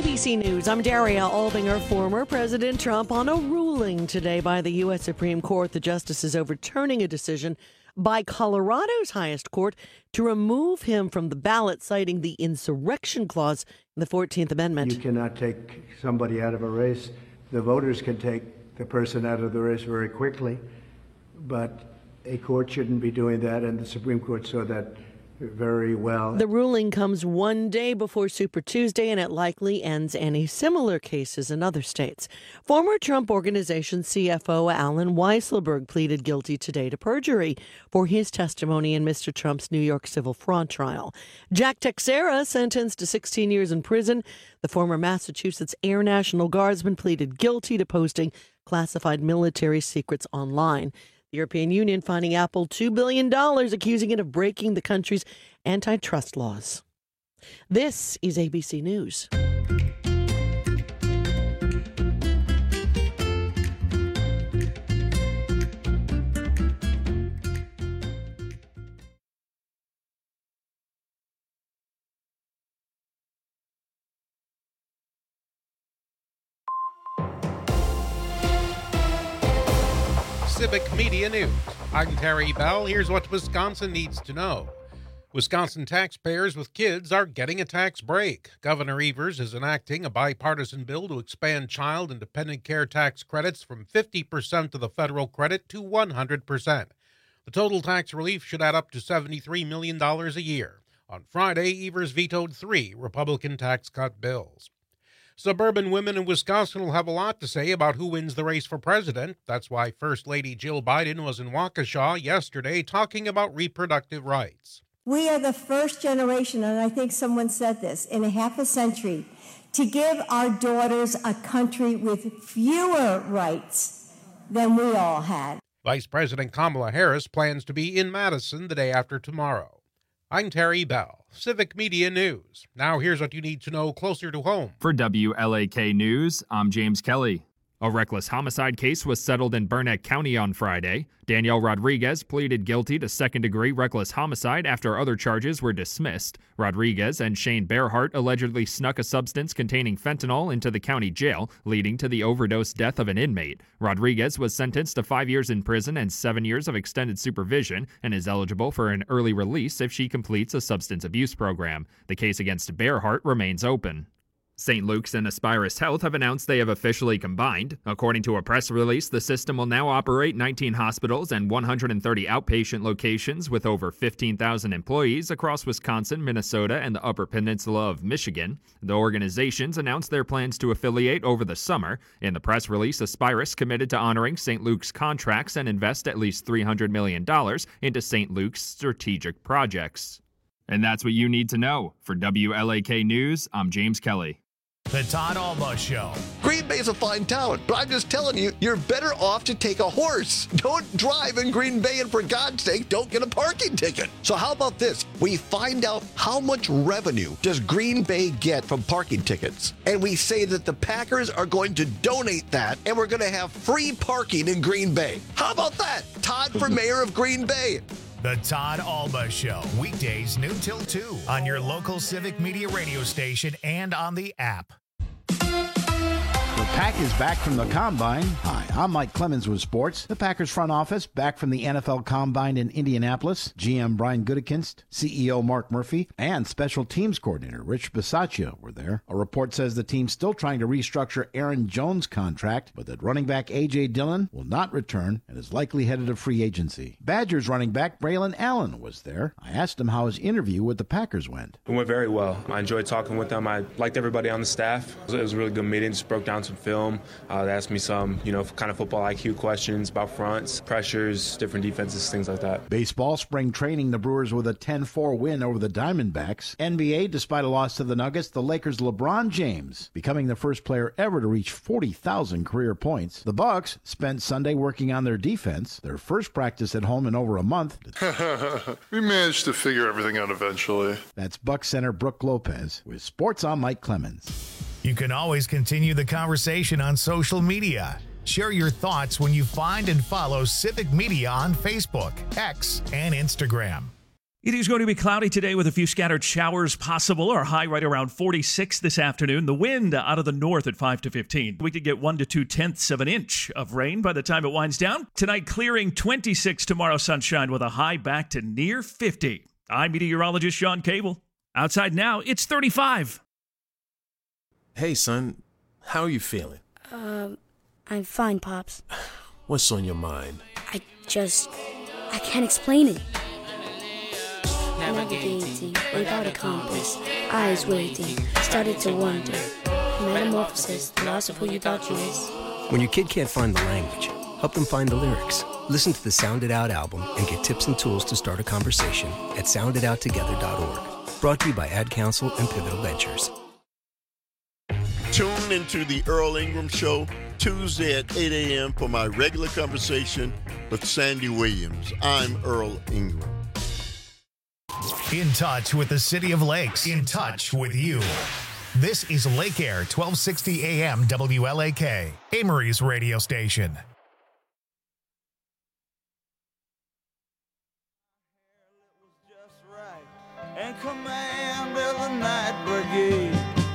ABC News, I'm Daria Albinger. Former President Trump on a ruling today by the U.S. Supreme Court. The justices overturning a decision by Colorado's highest court to remove him from the ballot, citing the insurrection clause in the 14th Amendment. You cannot take somebody out of a race. The voters can take the person out of the race very quickly, but a court shouldn't be doing that, and the Supreme Court saw that very well. The ruling comes one day before Super Tuesday, and it likely ends any similar cases in other states. Former Trump Organization CFO Allen Weisselberg pleaded guilty today to perjury for his testimony in Mr. Trump's New York civil fraud trial. Jack Teixeira, sentenced to 16 years in prison. The former Massachusetts Air National Guardsman pleaded guilty to posting classified military secrets online. The European Union fining Apple $2 billion, accusing it of breaking the country's antitrust laws. This is ABC News. Civic Media News. I'm Terry Bell. Here's what Wisconsin needs to know. Wisconsin taxpayers with kids are getting a tax break. Governor Evers is enacting a bipartisan bill to expand child and dependent care tax credits from 50% of the federal credit to 100%. The total tax relief should add up to $73 million a year. On Friday, Evers vetoed 3 Republican tax cut bills. Suburban women in Wisconsin will have a lot to say about who wins the race for president. That's why First Lady Jill Biden was in Waukesha yesterday talking about reproductive rights. We are the first generation, and I think someone said this, in a half a century, to give our daughters a country with fewer rights than we all had. Vice President Kamala Harris plans to be in Madison the day after tomorrow. I'm Terry Bell, Civic Media News. Now here's what you need to know closer to home. For WLAK News, I'm James Kelly. A reckless homicide case was settled in Burnett County on Friday. Danielle Rodriguez pleaded guilty to second-degree reckless homicide after other charges were dismissed. Rodriguez and Shane Bearhart allegedly snuck a substance containing fentanyl into the county jail, leading to the overdose death of an inmate. Rodriguez was sentenced to 5 years in prison and 7 years of extended supervision and is eligible for an early release if she completes a substance abuse program. The case against Bearhart remains open. St. Luke's and Aspirus Health have announced they have officially combined. According to a press release, the system will now operate 19 hospitals and 130 outpatient locations with over 15,000 employees across Wisconsin, Minnesota, and the Upper Peninsula of Michigan. The organizations announced their plans to affiliate over the summer. In the press release, Aspirus committed to honoring St. Luke's contracts and invest at least $300 million into St. Luke's strategic projects. And that's what you need to know. For WLAK News, I'm James Kelly. The Todd Alba Show. Green Bay's a fine town, but I'm just telling you, you're better off to take a horse. Don't drive in Green Bay, and for God's sake, don't get a parking ticket. So how about this? We find out how much revenue does Green Bay get from parking tickets, and we say that the Packers are going to donate that, and we're going to have free parking in Green Bay. How about that? Todd for mayor of Green Bay. The Todd Alba Show. Weekdays noon till 2 on your local Civic Media radio station and on the app. The Pack is back from the Combine. Hi, I'm Mike Clemens with sports. The Packers front office back from the NFL Combine in Indianapolis. GM Brian Gutekunst, CEO Mark Murphy, and Special Teams Coordinator Rich Bisaccia were there. A report says the team's still trying to restructure Aaron Jones' contract, but that running back A.J. Dillon will not return and is likely headed to free agency. Badgers running back Braylon Allen was there. I asked him how his interview with the Packers went. It went very well. I enjoyed talking with them. I liked everybody on the staff. It was a really good meeting. Just broke down some film. They asked me some, kind of football IQ questions about fronts, pressures, different defenses, things like that. Baseball spring training, the Brewers with a 10-4 win over the Diamondbacks. NBA, despite a loss to the Nuggets, the Lakers' LeBron James becoming the first player ever to reach 40,000 career points. The Bucks spent Sunday working on their defense, their first practice at home in over a month. We managed to figure everything out eventually. That's Bucks center Brooke Lopez with Sports on Mike Clemens. You can always continue the conversation on social media. Share your thoughts when you find and follow Civic Media on Facebook, X, and Instagram. It is going to be cloudy today with a few scattered showers possible. Our high right around 46 this afternoon. The wind out of the north at 5 to 15. We could get 1 to 2/10 of an inch of rain by the time it winds down. Tonight clearing, 26 tomorrow, sunshine with a high back to near 50. I'm meteorologist Sean Cable. Outside now, it's 35. Hey, son. How are you feeling? I'm fine, Pops. What's on your mind? I can't explain it. Navigating without a compass, eyes waiting, started to wonder. Metamorphosis, the loss of who you thought you is. When your kid can't find the language, help them find the lyrics. Listen to the Sound It Out album and get tips and tools to start a conversation at sounditouttogether.org. Brought to you by Ad Council and Pivotal Ventures. Tune into the Earl Ingram Show Tuesday at 8 a.m. for my regular conversation with Sandy Williams. I'm Earl Ingram. In touch with the City of Lakes. In touch with you. This is Lake Air 1260 AM WLAK, Amory's radio station. And command of the night brigade.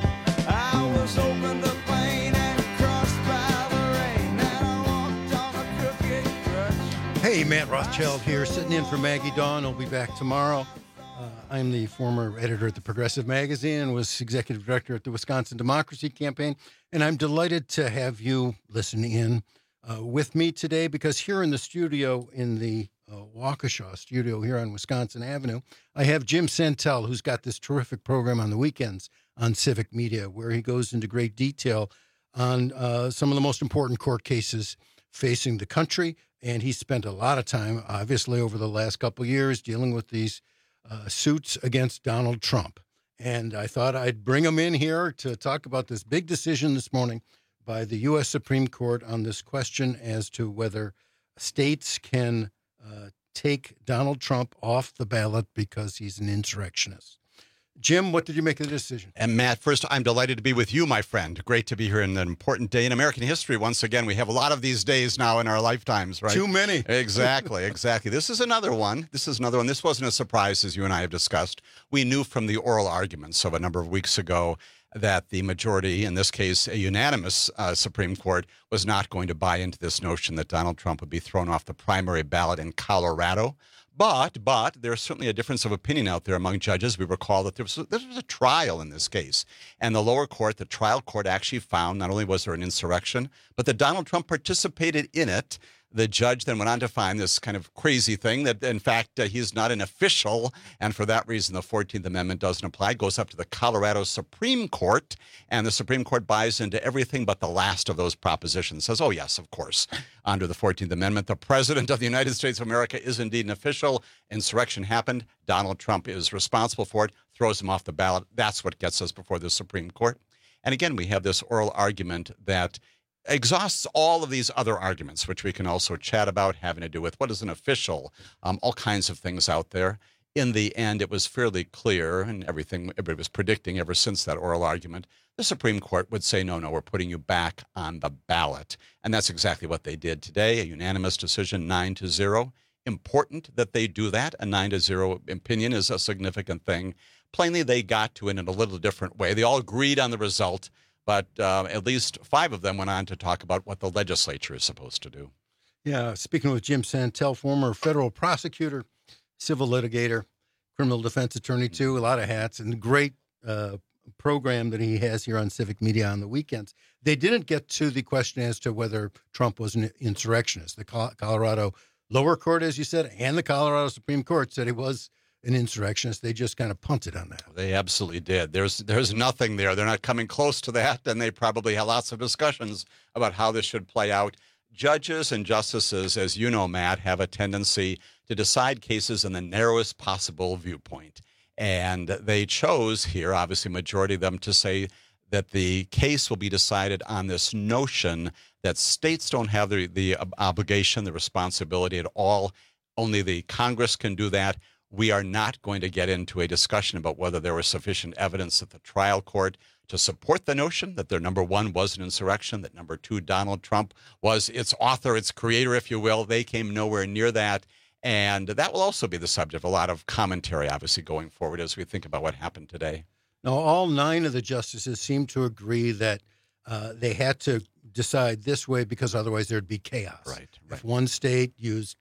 I was open the plane and crossed by the rain, and I walked on a crooked crutch. Hey, Matt Rothschild here, sitting in for Maggie Dawn. I'll be back tomorrow. I'm the former editor at the Progressive Magazine and was executive director at the Wisconsin Democracy Campaign. And I'm delighted to have you listen in with me today, because here in the studio, in the Waukesha studio here on Wisconsin Avenue, I have Jim Santel, who's got this terrific program on the weekends on Civic Media, where he goes into great detail on some of the most important court cases facing the country. And he spent a lot of time, obviously, over the last couple of years dealing with these suits against Donald Trump. And I thought I'd bring him in here to talk about this big decision this morning by the U.S. Supreme Court on this question as to whether states can take Donald Trump off the ballot because he's an insurrectionist. Jim, what did you make of the decision? And Matt, first, I'm delighted to be with you, my friend. Great to be here in an important day in American history. Once again, we have a lot of these days now in our lifetimes, right? Too many. Exactly. This is another one. This wasn't a surprise, as you and I have discussed. We knew from the oral arguments of a number of weeks ago that the majority, in this case, a unanimous Supreme Court, was not going to buy into this notion that Donald Trump would be thrown off the primary ballot in Colorado. But there's certainly a difference of opinion out there among judges. We recall that there was a trial in this case. And the lower court, the trial court, actually found not only was there an insurrection, but that Donald Trump participated in it. The judge then went on to find this kind of crazy thing that, in fact, he's not an official, and for that reason, the 14th Amendment doesn't apply. It goes up to the Colorado Supreme Court, and the Supreme Court buys into everything but the last of those propositions. Says, oh, yes, of course, under the 14th Amendment, the President of the United States of America is indeed an official. Insurrection happened. Donald Trump is responsible for it, throws him off the ballot. That's what gets us before the Supreme Court. And again, we have this oral argument that exhausts all of these other arguments, which we can also chat about, having to do with what is an official, all kinds of things out there. In the end, it was fairly clear, and everything everybody was predicting ever since that oral argument, the Supreme Court would say, no, we're putting you back on the ballot. And that's exactly what they did today, a unanimous decision, 9-0. Important that they do that. A 9-0 opinion is a significant thing. Plainly, they got to it in a little different way. They all agreed on the result, but at least 5 of them went on to talk about what the legislature is supposed to do. Yeah, speaking with Jim Santel, former federal prosecutor, civil litigator, criminal defense attorney too, a lot of hats, and great program that he has here on Civic Media on the weekends. They didn't get to the question as to whether Trump was an insurrectionist. The Colorado lower court, as you said, and the Colorado Supreme Court said he was an insurrectionist. They just kind of punted on that. They absolutely did. There's nothing there. They're not coming close to that, and they probably had lots of discussions about how this should play out. Judges and justices, as you know, Matt, have a tendency to decide cases in the narrowest possible viewpoint. And they chose here, obviously, majority of them, to say that the case will be decided on this notion that states don't have the obligation, the responsibility at all. Only the Congress can do that. We are not going to get into a discussion about whether there was sufficient evidence at the trial court to support the notion that their number one was an insurrection, that number two, Donald Trump was its author, its creator, if you will. They came nowhere near that. And that will also be the subject of a lot of commentary, obviously, going forward as we think about what happened today. Now, all 9 of the justices seem to agree that they had to decide this way because otherwise there'd be chaos. Right. If one state used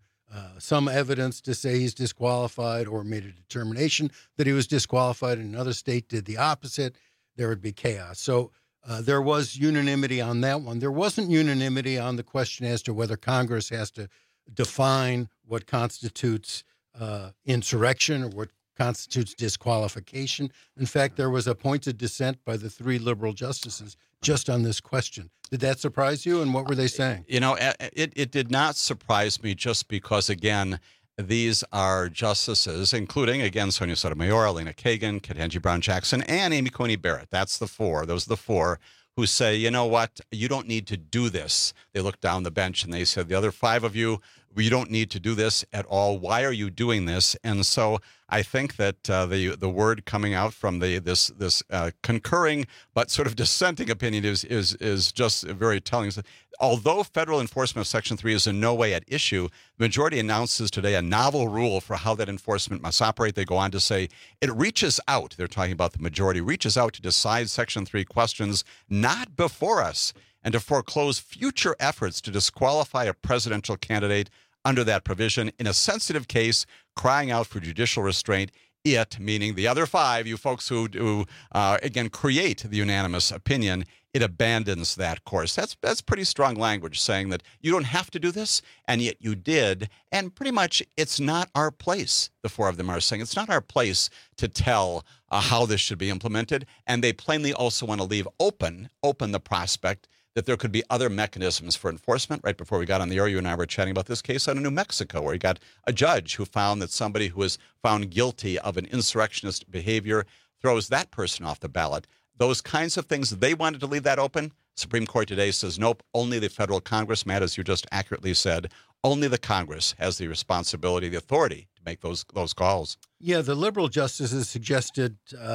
some evidence to say he's disqualified or made a determination that he was disqualified and another state did the opposite, there would be chaos. So there was unanimity on that one. There wasn't unanimity on the question as to whether Congress has to define what constitutes insurrection or what constitutes disqualification. In fact, there was a pointed dissent by the 3 liberal justices just on this question. Did that surprise you, and what were they saying? You know, it did not surprise me just because, again, these are justices, including, again, Sonia Sotomayor, Elena Kagan, Ketanji Brown Jackson, and Amy Coney Barrett. That's the 4. Those are the 4 who say, you know what, you don't need to do this. They looked down the bench and they said, the other 5 of you, you don't need to do this at all. Why are you doing this? And so I think that the word coming out from this concurring but sort of dissenting opinion is just very telling. Although federal enforcement of Section 3 is in no way at issue, the majority announces today a novel rule for how that enforcement must operate. They go on to say it reaches out. They're talking about the majority reaches out to decide Section 3 questions not before us and to foreclose future efforts to disqualify a presidential candidate under that provision in a sensitive case, crying out for judicial restraint. It, meaning the other 5, you folks who again, create the unanimous opinion, it abandons that course. That's pretty strong language saying that you don't have to do this, and yet you did. And pretty much it's not our place, the 4 of them are saying. It's not our place to tell how this should be implemented. And they plainly also want to leave open the prospect that there could be other mechanisms for enforcement. Right before we got on the air, you and I were chatting about this case out of New Mexico, where you got a judge who found that somebody who was found guilty of an insurrectionist behavior throws that person off the ballot. Those kinds of things, they wanted to leave that open. Supreme Court today says, nope, only the federal Congress, Matt, as you just accurately said, only the Congress has the responsibility, the authority to make those calls. Yeah, the liberal justices suggested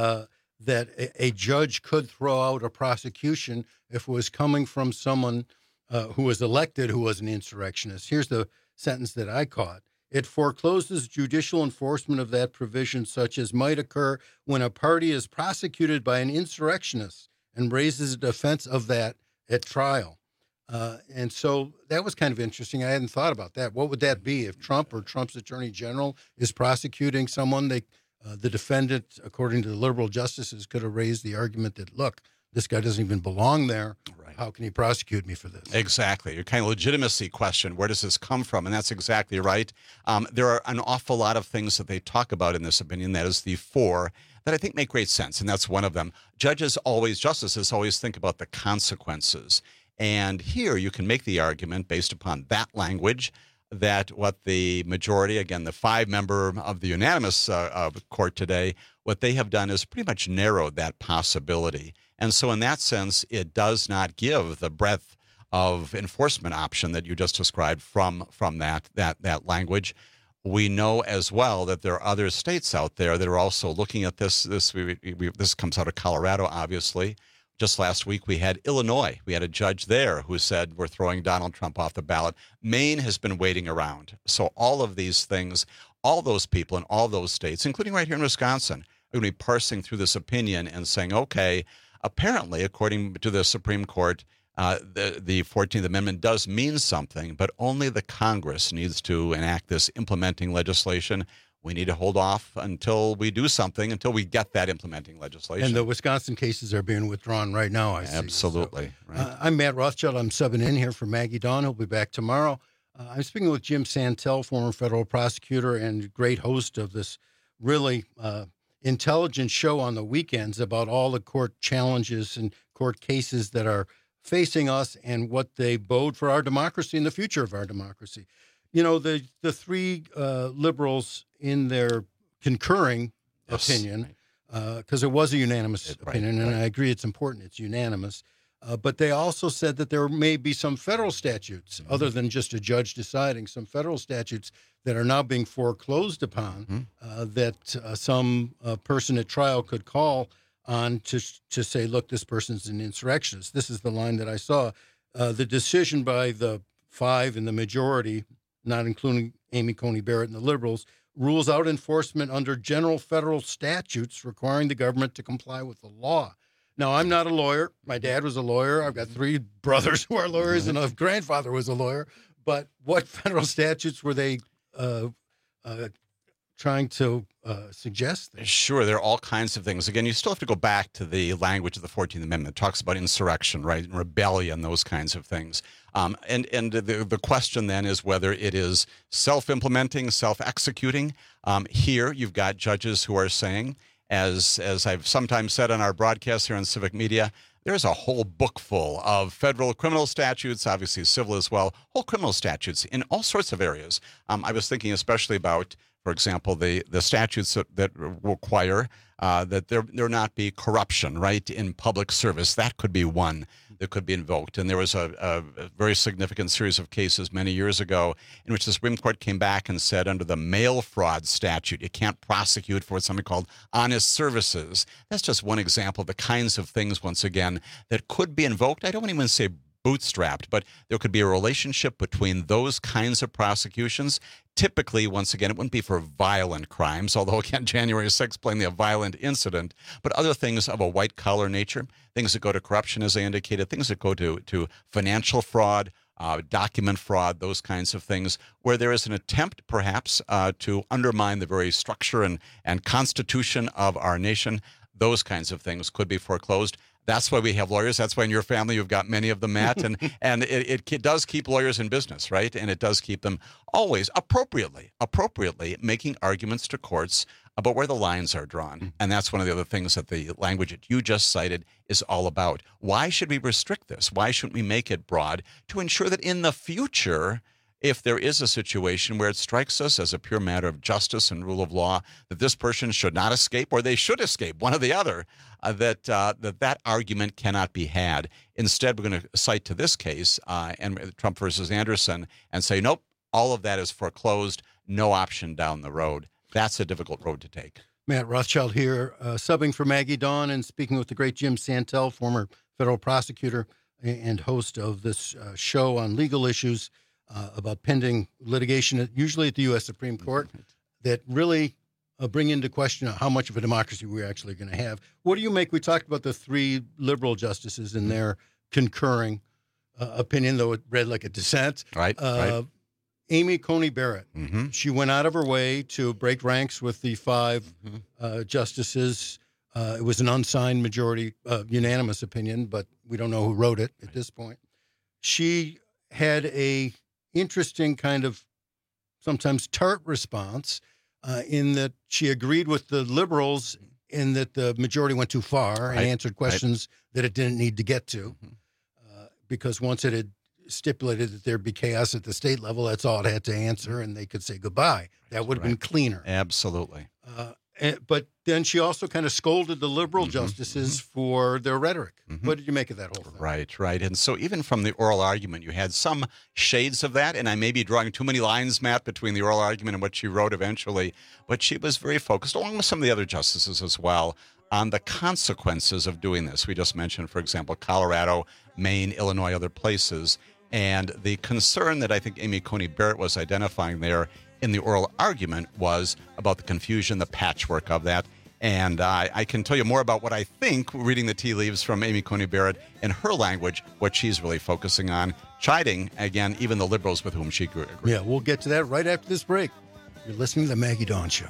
that a judge could throw out a prosecution if it was coming from someone who was elected who was an insurrectionist. Here's the sentence that I caught. It forecloses judicial enforcement of that provision such as might occur when a party is prosecuted by an insurrectionist and raises a defense of that at trial. And so that was kind of interesting. I hadn't thought about that. What would that be if Trump or Trump's attorney general is prosecuting someone? The defendant, according to the liberal justices, could have raised the argument that, look, this guy doesn't even belong there. Right. How can he prosecute me for this? Exactly. Your kind of legitimacy question, where does this come from? And that's exactly right. There are an awful lot of things that they talk about in this opinion. That is the 4 that I think make great sense, and that's one of them. Justices always think about the consequences. And here you can make the argument based upon that language that what the majority, again, the 5-member of the unanimous court today, what they have done is pretty much narrowed that possibility. And so in that sense, it does not give the breadth of enforcement option that you just described from that language. We know as well that there are other states out there that are also looking at this. This comes out of Colorado, obviously. Just last week, we had Illinois. We had a judge there who said, we're throwing Donald Trump off the ballot. Maine has been waiting around. So all of these things, all those people in all those states, including right here in Wisconsin, are going to be parsing through this opinion and saying, okay, apparently, according to the Supreme Court, the 14th Amendment does mean something, but only the Congress needs to enact this implementing legislation. We need to hold off until we do something, until we get that implementing legislation. And the Wisconsin cases are being withdrawn right now, I see. Absolutely. So, right. I'm Matt Rothschild. I'm subbing in here for Maggie Dawn. He'll be back tomorrow. I'm speaking with Jim Santel, former federal prosecutor and great host of this really intelligent show on the weekends about all the court challenges and court cases that are facing us and what they bode for our democracy and the future of our democracy. You know, the 3 liberals in their concurring opinion, because it was a unanimous opinion, and I agree it's important, it's unanimous, but they also said that there may be some federal statutes, other than just a judge deciding, some federal statutes that are now being foreclosed upon, that some person at trial could call on to say, look, this person's an insurrectionist. This is the line that I saw. The decision by the 5 in the majority not including Amy Coney Barrett and the liberals, rules out enforcement under general federal statutes requiring the government to comply with the law. Now, I'm not a lawyer. My dad was a lawyer. I've got 3 brothers who are lawyers, and a grandfather was a lawyer. But what federal statutes were they trying to suggest? Sure, there are all kinds of things. Again, you still have to go back to the language of the 14th Amendment. It talks about insurrection, right, and rebellion, those kinds of things. And the question then is whether it is self-implementing, self-executing. Here, you've got judges who are saying, as I've sometimes said on our broadcast here on Civic Media, there's a whole book full of federal criminal statutes, obviously civil as well, whole criminal statutes in all sorts of areas. I was thinking especially about, for example, the statutes that require that there not be corruption, right, in public service. That could be one that could be invoked. And there was a very significant series of cases many years ago in which the Supreme Court came back and said under the mail fraud statute, you can't prosecute for something called honest services. That's just one example of the kinds of things, once again, that could be invoked. I don't even say bootstrapped, but there could be a relationship between those kinds of prosecutions. Typically, once again, it wouldn't be for violent crimes, although, again, January 6th plainly a violent incident, but other things of a white-collar nature, things that go to corruption, as I indicated, things that go to financial fraud, document fraud, those kinds of things, where there is an attempt, perhaps, to undermine the very structure and constitution of our nation. Those kinds of things could be foreclosed. That's why we have lawyers. That's why in your family you've got many of them, Matt. And it does keep lawyers in business, right? And it does keep them always appropriately making arguments to courts about where the lines are drawn. And that's one of the other things that the language that you just cited is all about. Why should we restrict this? Why shouldn't we make it broad to ensure that in the future, if there is a situation where it strikes us as a pure matter of justice and rule of law that this person should not escape or they should escape, one or the other, that argument cannot be had. Instead, we're going to cite to this case and Trump versus Anderson and say, nope, all of that is foreclosed, no option down the road. That's a difficult road to take. Matt Rothschild here, subbing for Maggie Dawn and speaking with the great Jim Santel, former federal prosecutor and host of this show on legal issues about pending litigation, usually at the U.S. Supreme Court, that really bring into question how much of a democracy we're actually going to have. What do you make? We talked about the 3 liberal justices in their concurring opinion, though it read like a dissent. Right. Amy Coney Barrett. She went out of her way to break ranks with the 5 justices. It was an unsigned majority, unanimous opinion, but we don't know who wrote it at this point. She had a interesting kind of sometimes tart response in that she agreed with the liberals in that the majority went too far and answered questions that it didn't need to get to because once it had stipulated that there'd be chaos at the state level, that's all it had to answer, and they could say goodbye. That would have been cleaner. Absolutely. But then she also kind of scolded the liberal justices for their rhetoric. What did you make of that whole thing? Right. And so even from the oral argument, you had some shades of that, and I may be drawing too many lines, Matt, between the oral argument and what she wrote eventually, but she was very focused, along with some of the other justices as well, on the consequences of doing this. We just mentioned, for example, Colorado, Maine, Illinois, other places, and the concern that I think Amy Coney Barrett was identifying there in the oral argument was about the confusion, the patchwork of that. And I can tell you more about what I think, reading the tea leaves from Amy Coney Barrett in her language, what she's really focusing on, chiding, again, even the liberals with whom she agreed. Yeah, we'll get to that right after this break. You're listening to The Maggie Dawn Show.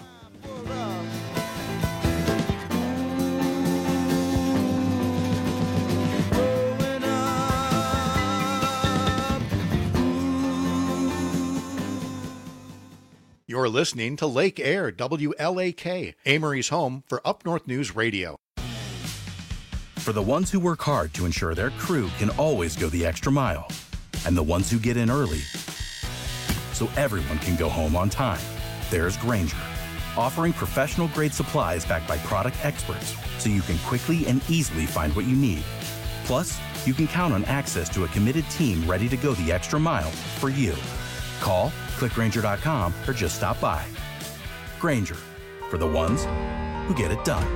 You're listening to Lake Air, WLAK, Amory's home for Up North News Radio. For the ones who work hard to ensure their crew can always go the extra mile, and the ones who get in early so everyone can go home on time, there's Grainger, offering professional-grade supplies backed by product experts so you can quickly and easily find what you need. Plus, you can count on access to a committed team ready to go the extra mile for you. Call, click Grainger.com, or just stop by. Grainger, for the ones who get it done.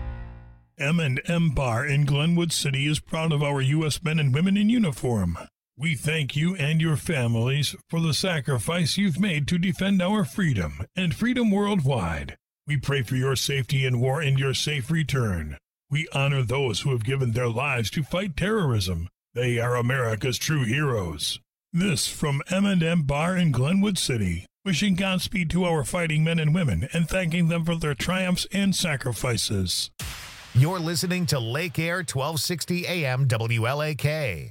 M&M Bar in Glenwood City is proud of our U.S. men and women in uniform. We thank you and your families for the sacrifice you've made to defend our freedom and freedom worldwide. We pray for your safety in war and your safe return. We honor those who have given their lives to fight terrorism. They are America's true heroes. This from M&M Bar in Glenwood City, wishing Godspeed to our fighting men and women and thanking them for their triumphs and sacrifices. You're listening to Lake Air 1260 AM WLAK.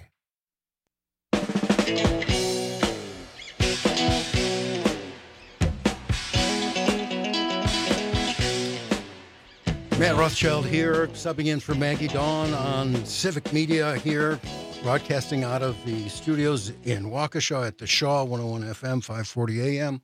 Matt Rothschild here, subbing in for Maggie Dawn on Civic Media here, broadcasting out of the studios in Waukesha at the Shaw 101 FM, 540 AM.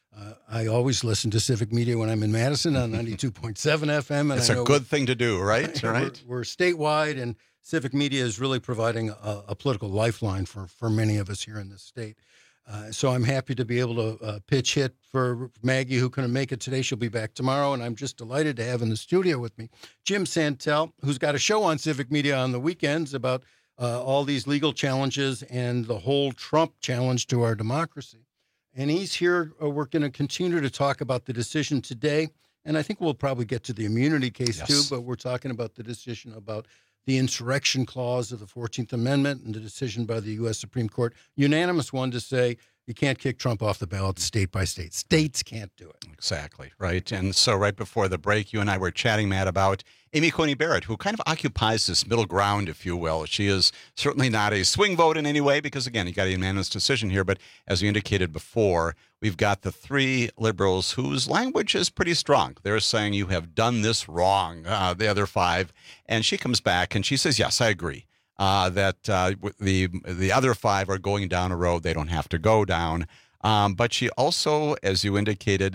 I always listen to Civic Media when I'm in Madison on 92.7 FM. And It's a good thing to do, right? Right. We're statewide, and Civic Media is really providing a political lifeline for many of us here in this state. So I'm happy to be able to pitch hit for Maggie, who couldn't make it today. She'll be back tomorrow, and I'm just delighted to have in the studio with me Jim Santel, who's got a show on Civic Media on the weekends about all these legal challenges and the whole Trump challenge to our democracy. And he's here. We're going to continue to talk about the decision today, and I think we'll probably get to the immunity case too, but we're talking about the decision about the insurrection clause of the 14th Amendment and the decision by the U.S. Supreme Court, unanimous one to say you can't kick Trump off the ballot state by state. States can't do it. Exactly, right. And so right before the break, you and I were chatting, Matt, about Amy Coney Barrett, who kind of occupies this middle ground, if you will. She is certainly not a swing vote in any way because, again, you got a unanimous decision here. But as we indicated before, we've got the three liberals whose language is pretty strong. They're saying you have done this wrong, the other five. And she comes back and she says, yes, I agree. That the other five are going down a road they don't have to go down. But she also, as you indicated,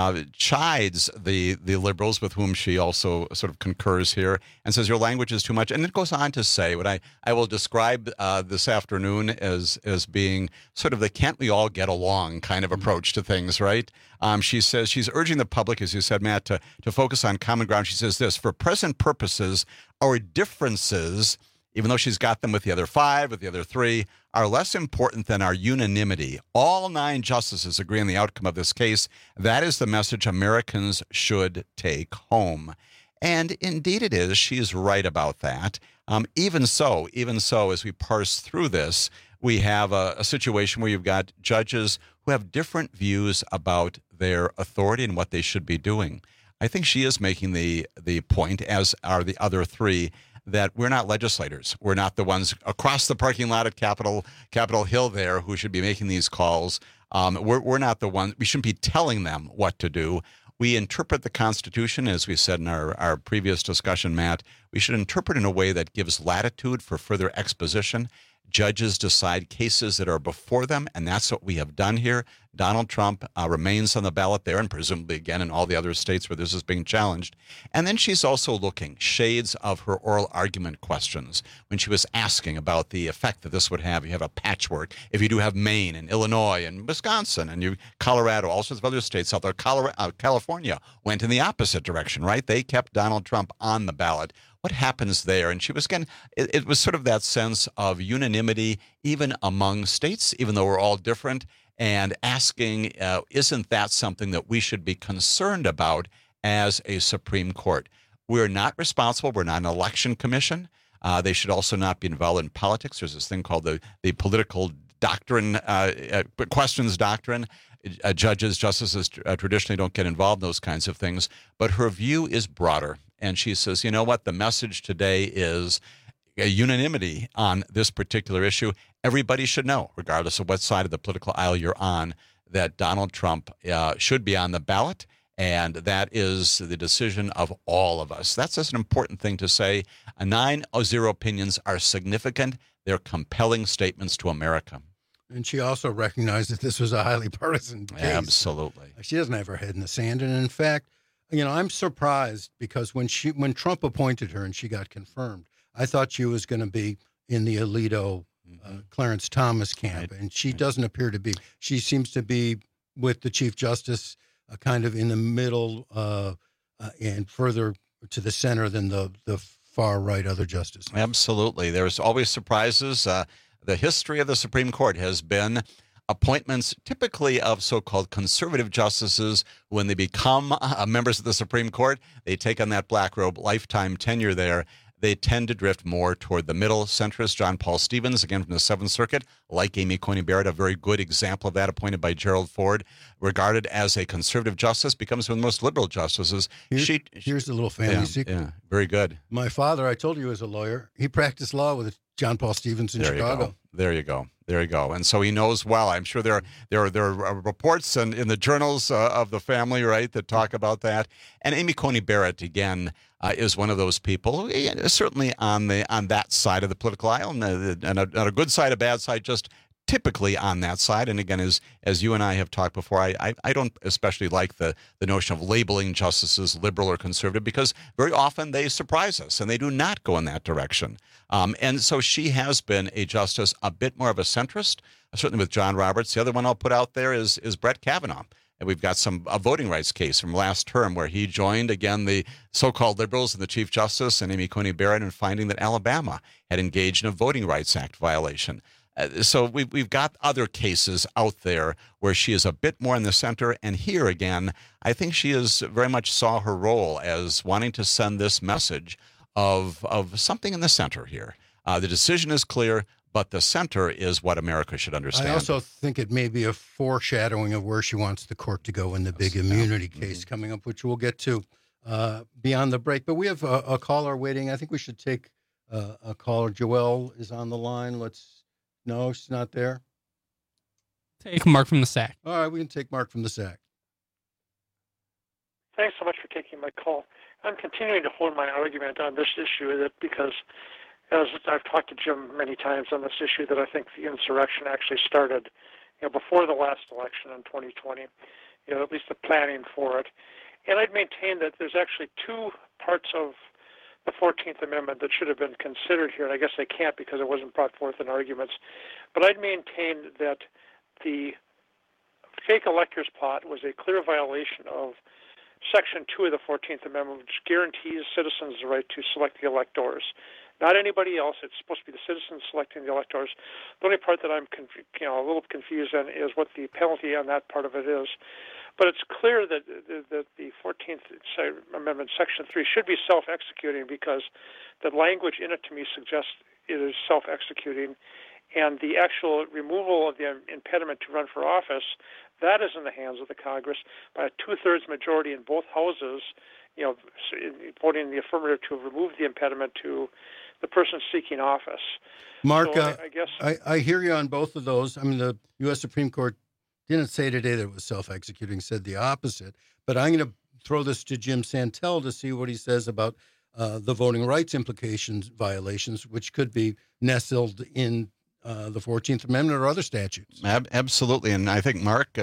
chides the liberals with whom she also sort of concurs here and says your language is too much. And it goes on to say what I will describe this afternoon as being sort of the can't we all get along kind of approach to things, right? She says she's urging the public, as you said, Matt, to focus on common ground. She says this, for present purposes, our differences, even though she's got them with the other five, with the other three, are less important than our unanimity. All 9 justices agree on the outcome of this case. That is the message Americans should take home. And indeed it is. She's right about that. Even so, as we parse through this, we have a situation where you've got judges who have different views about their authority and what they should be doing. I think she is making the point, as are the other three, that we're not legislators. We're not the ones across the parking lot at Capitol Hill there who should be making these calls. We're not the ones. We shouldn't be telling them what to do. We interpret the Constitution, as we said in our previous discussion, Matt. We should interpret in a way that gives latitude for further exposition. Judges decide cases that are before them, and that's what we have done here. Donald Trump remains on the ballot there, and presumably again in all the other states where this is being challenged. And then she's also looking shades of her oral argument questions when she was asking about the effect that this would have. You have a patchwork. If you do have Maine and Illinois and Wisconsin and Colorado, all sorts of other states out there, California went in the opposite direction, right? They kept Donald Trump on the ballot. What happens there? And she was, again, it was sort of that sense of unanimity even among states, even though we're all different, and asking, isn't that something that we should be concerned about as a Supreme Court? We're not responsible. We're not an election commission. They should also not be involved in politics. There's this thing called the political doctrine, questions doctrine. Judges, justices traditionally don't get involved in those kinds of things. But her view is broader. And she says, you know what? The message today is a unanimity on this particular issue. Everybody should know, regardless of what side of the political aisle you're on, that Donald Trump should be on the ballot. And that is the decision of all of us. That's just an important thing to say. 9-0 opinions are significant. They're compelling statements to America. And she also recognized that this was a highly partisan case. Absolutely. She doesn't have her head in the sand. And in fact, you know, I'm surprised because when Trump appointed her and she got confirmed, I thought she was going to be in the Alito, Clarence Thomas camp. And she doesn't appear to be. She seems to be with the Chief Justice, kind of in the middle and further to the center than the far right other justices. Absolutely. There's always surprises. the history of the Supreme Court has been appointments typically of so-called conservative justices. When they become members of the Supreme Court, they take on that black robe, lifetime tenure there. They tend to drift more toward the middle centrist. John Paul Stevens, again from the Seventh Circuit, like Amy Coney Barrett, a very good example of that, appointed by Gerald Ford, regarded as a conservative justice, becomes one of the most liberal justices. Here's a little family secret. Yeah, very good. My father, I told you, was a lawyer. He practiced law with John Paul Stevens in Chicago. There you go. And so he knows well. I'm sure there are reports in the journals of the family, right, that talk about that. And Amy Coney Barrett, again, is one of those people, certainly on that side of the political aisle, and a good side, a bad side, just typically on that side. And again, as you and I have talked before, I don't especially like the notion of labeling justices liberal or conservative, because very often they surprise us and they do not go in that direction. And so she has been a justice a bit more of a centrist, certainly with John Roberts. The other one I'll put out there is Brett Kavanaugh. And we've got a voting rights case from last term where he joined, again, the so-called liberals and the Chief Justice and Amy Coney Barrett in finding that Alabama had engaged in a Voting Rights Act violation. So we've got other cases out there where she is a bit more in the center. And here, again, I think she is very much saw her role as wanting to send this message of something in the center here. The decision is clear, but the center is what America should understand. I also think it may be a foreshadowing of where she wants the court to go in the big immunity case coming up, which we'll get to beyond the break. But we have a caller waiting. I think we should take a caller. Joelle is on the line. No, she's not there. Take Mark from the SAC. All right, we can take Mark from the SAC. Thanks so much for taking my call. I'm continuing to hold my argument on this issue because, as I've talked to Jim many times on this issue, that I think the insurrection actually started, before the last election in 2020, at least the planning for it. And I'd maintain that there's actually two parts of the 14th Amendment that should have been considered here, and I guess they can't because it wasn't brought forth in arguments. But I'd maintain that the fake electors plot was a clear violation of Section 2 of the 14th Amendment, which guarantees citizens the right to select the electors. Not anybody else. It's supposed to be the citizens selecting the electors. The only part that I'm a little confused on is what the penalty on that part of it is. But it's clear that the 14th Amendment, Section 3, should be self-executing because the language in it to me suggests it is self-executing. And the actual removal of the impediment to run for office, that is in the hands of the Congress by a two-thirds majority in both houses, voting in the affirmative to remove the impediment to the person seeking office. Mark, so I hear you on both of those. I mean, the U.S. Supreme Court didn't say today that it was self-executing, said the opposite. But I'm going to throw this to Jim Santel to see what he says about the voting rights implications violations, which could be nestled in the 14th Amendment or other statutes. Absolutely. And I think Mark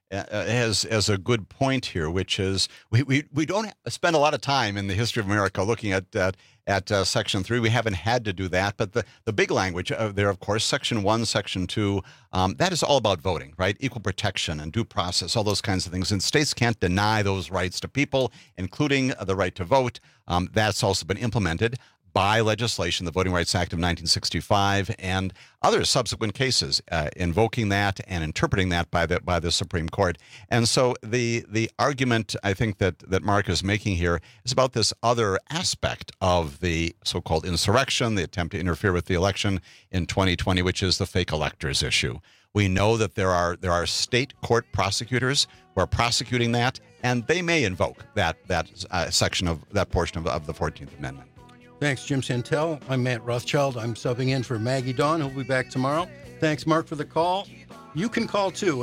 has a good point here, which is we don't spend a lot of time in the history of America looking at Section 3. We haven't had to do that. But the big language there, of course, Section 1, Section 2, that is all about voting, right? Equal protection and due process, all those kinds of things. And states can't deny those rights to people, including the right to vote. That's also been implemented by legislation, the Voting Rights Act of 1965, and other subsequent cases invoking that and interpreting that by the Supreme Court. And so the argument I think that Mark is making here is about this other aspect of the so-called insurrection, the attempt to interfere with the election in 2020, which is the fake electors issue. We know that there are state court prosecutors who are prosecuting that, and they may invoke that section of that portion of the 14th Amendment. Thanks, Jim Santel. I'm Matt Rothschild. I'm subbing in for Maggie Dawn, who'll be back tomorrow. Thanks, Mark, for the call. You can call, too,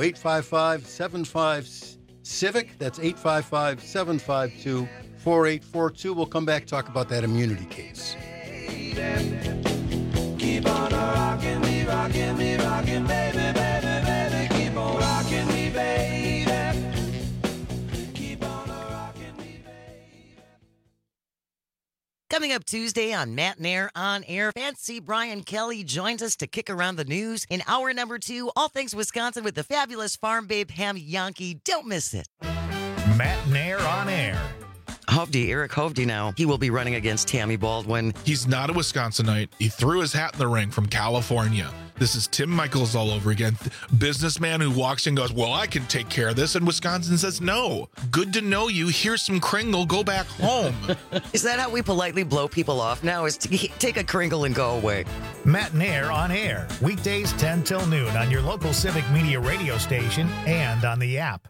855-75-CIVIC. That's 855-752-4842. We'll come back, talk about that immunity case. Keep on rocking me, baby, baby, baby. Keep on rocking me, baby. Coming up Tuesday on Matt and Air On Air, Fancy Brian Kelly joins us to kick around the news. In hour number 2, all things Wisconsin with the fabulous farm babe Ham Yankee. Don't miss it. Matt and Air On Air. Hovde, Eric Hovde now, he will be running against Tammy Baldwin. He's not a Wisconsinite. He threw his hat in the ring from California. This is Tim Michaels all over again. Businessman who walks in and goes, well, I can take care of this. And Wisconsin says, no. Good to know you. Here's some Kringle. Go back home. Is that how we politely blow people off now? Is to take a Kringle and go away? Matt and Air on air. Weekdays 10 till noon on your local Civic Media radio station and on the app.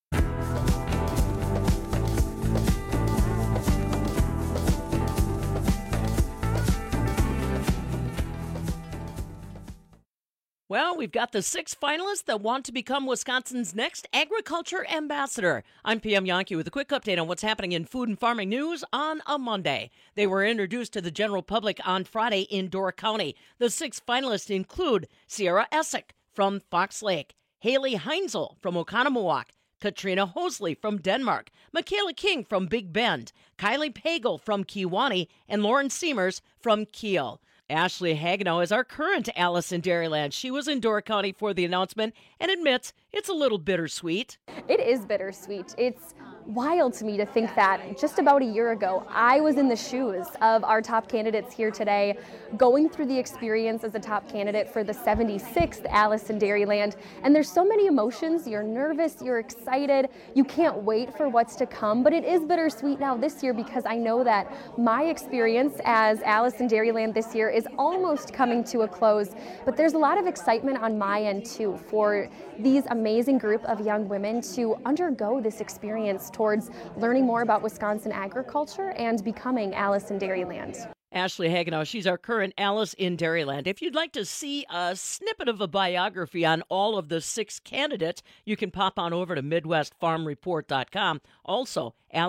Well, we've got the 6 finalists that want to become Wisconsin's next agriculture ambassador. I'm PM Yankee with a quick update on what's happening in food and farming news on a Monday. They were introduced to the general public on Friday in Door County. The 6 finalists include Sierra Essick from Fox Lake, Haley Heinzel from Oconomowoc, Katrina Hosley from Denmark, Michaela King from Big Bend, Kylie Pagel from Kewaunee, and Lauren Seamers from Kiel. Ashley Hagenow is our current Alice in Dairyland. She was in Door County for the announcement and admits it's a little bittersweet. It is bittersweet. It's wild to me to think that just about a year ago, I was in the shoes of our top candidates here today, going through the experience as a top candidate for the 76th Alice in Dairyland. And there's so many emotions. You're nervous, you're excited, you can't wait for what's to come. But it is bittersweet now this year because I know that my experience as Alice in Dairyland this year is almost coming to a close. But there's a lot of excitement on my end too for these amazing group of young women to undergo this experience towards learning more about Wisconsin agriculture and becoming Alice in Dairyland. Ashley Hagenow, she's our current Alice in Dairyland. If you'd like to see a snippet of a biography on all of the 6 candidates, you can pop on over to MidwestFarmReport.com. Also,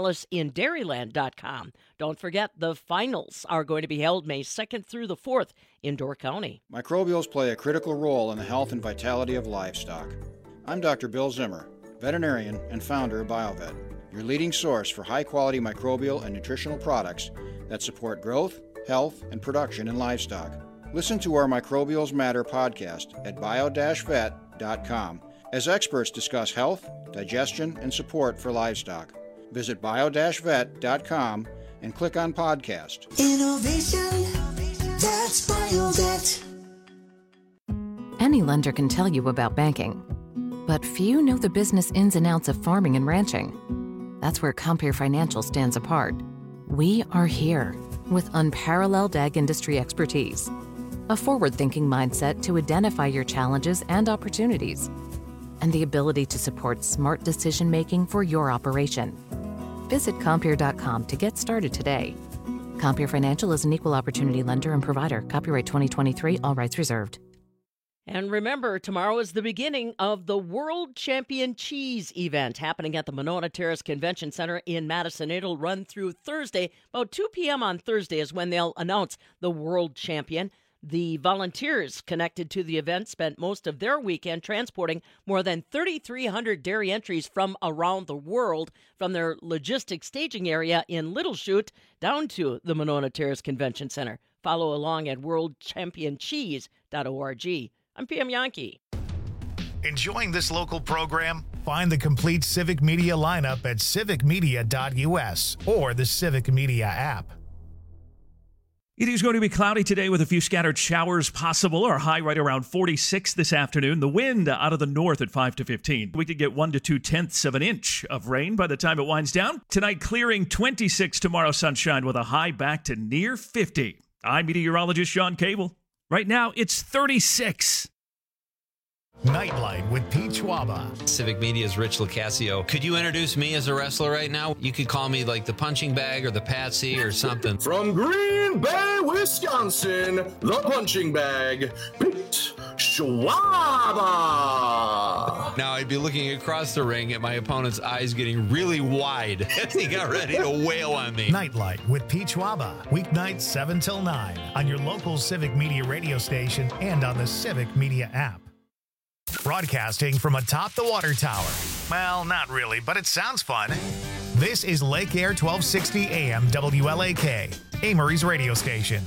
AliceInDairyland.com. Don't forget, the finals are going to be held May 2nd through the 4th in Door County. Microbials play a critical role in the health and vitality of livestock. I'm Dr. Bill Zimmer, veterinarian and founder of BioVet, your leading source for high-quality microbial and nutritional products that support growth, health, and production in livestock. Listen to our Microbials Matter podcast at bio-vet.com as experts discuss health, digestion, and support for livestock. Visit bio-vet.com and click on podcast. Innovation, that's BioVet. Any lender can tell you about banking, but few know the business ins and outs of farming and ranching. That's where Compeer Financial stands apart. We are here with unparalleled ag industry expertise, a forward-thinking mindset to identify your challenges and opportunities, and the ability to support smart decision-making for your operation. Visit Compeer.com to get started today. Compeer Financial is an equal opportunity lender and provider. Copyright 2023, all rights reserved. And remember, tomorrow is the beginning of the World Champion Cheese event happening at the Monona Terrace Convention Center in Madison. It'll run through Thursday. About 2 p.m. on Thursday is when they'll announce the world champion. The volunteers connected to the event spent most of their weekend transporting more than 3,300 dairy entries from around the world from their logistics staging area in Little Chute down to the Monona Terrace Convention Center. Follow along at worldchampioncheese.org. I'm PM Yankee. Enjoying this local program? Find the complete Civic Media lineup at civicmedia.us or the Civic Media app. It is going to be cloudy today with a few scattered showers possible. Our high right around 46 this afternoon. The wind out of the north at 5 to 15. We could get 1 to 2 tenths of an inch of rain by the time it winds down. Tonight clearing, 26 tomorrow, sunshine with a high back to near 50. I'm meteorologist Sean Cable. Right now, it's 36. Nightlight with Pete Schwaba. Civic Media's Rich Locascio. Could you introduce me as a wrestler right now? You could call me like the punching bag or the patsy or something. From Green Bay, Wisconsin, the punching bag, Pete Schwaba. Now I'd be looking across the ring at my opponent's eyes getting really wide as he got ready to wail on me. Nightlight with Pete Schwaba. Weeknights 7 till 9 on your local Civic Media radio station and on the Civic Media app. Broadcasting from atop the water tower. Well, not really, but it sounds fun. This is Lake Air 1260 AM WLAK, Amory's radio station.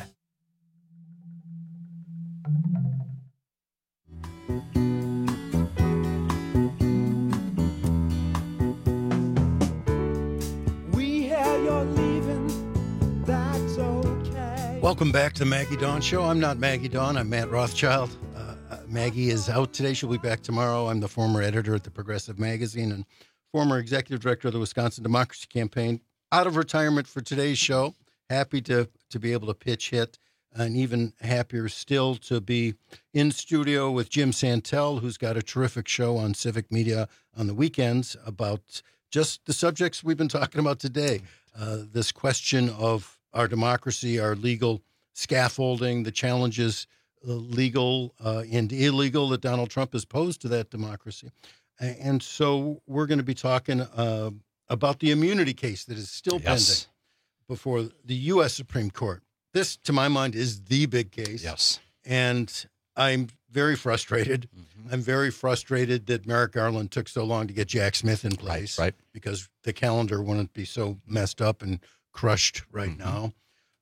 We had your Welcome back to the Maggie Dawn Show. I'm not Maggie Dawn. I'm Matt Rothschild. Maggie is out today. She'll be back tomorrow. I'm the former editor at the Progressive Magazine and former executive director of the Wisconsin Democracy Campaign. Out of retirement for today's show. Happy to be able to pitch hit, and even happier still to be in studio with Jim Santel, who's got a terrific show on Civic Media on the weekends about just the subjects we've been talking about today. This question of our democracy, our legal scaffolding, the challenges, legal and illegal, that Donald Trump has posed to that democracy. And so we're going to be talking about the immunity case that is still pending before the U.S. Supreme Court. This, to my mind, is the big case. Yes. And I'm very frustrated. I'm very frustrated that Merrick Garland took so long to get Jack Smith in place. Right. Because the calendar wouldn't be so messed up and crushed right now.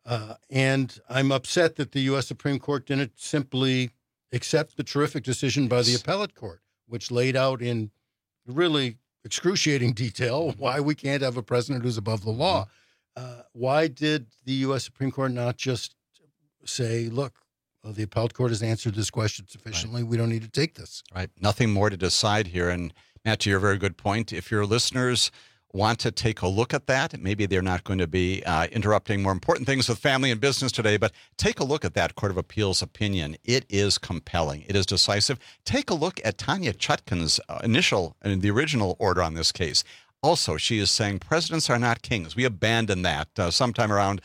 And I'm upset that the U.S. Supreme Court didn't simply accept the terrific decision by the appellate court, which laid out in really excruciating detail why we can't have a president who's above the law. Why did the U.S. Supreme Court not just say, look, the appellate court has answered this question sufficiently. We don't need to take this. Right. Nothing more to decide here. And Matt, to your very good point, if your listeners want to take a look at that, maybe they're not going to be interrupting more important things with family and business today, but take a look at that Court of Appeals opinion. It is compelling. It is decisive. Take a look at Tanya Chutkan's the original order on this case. Also, she is saying presidents are not kings. We abandoned that sometime around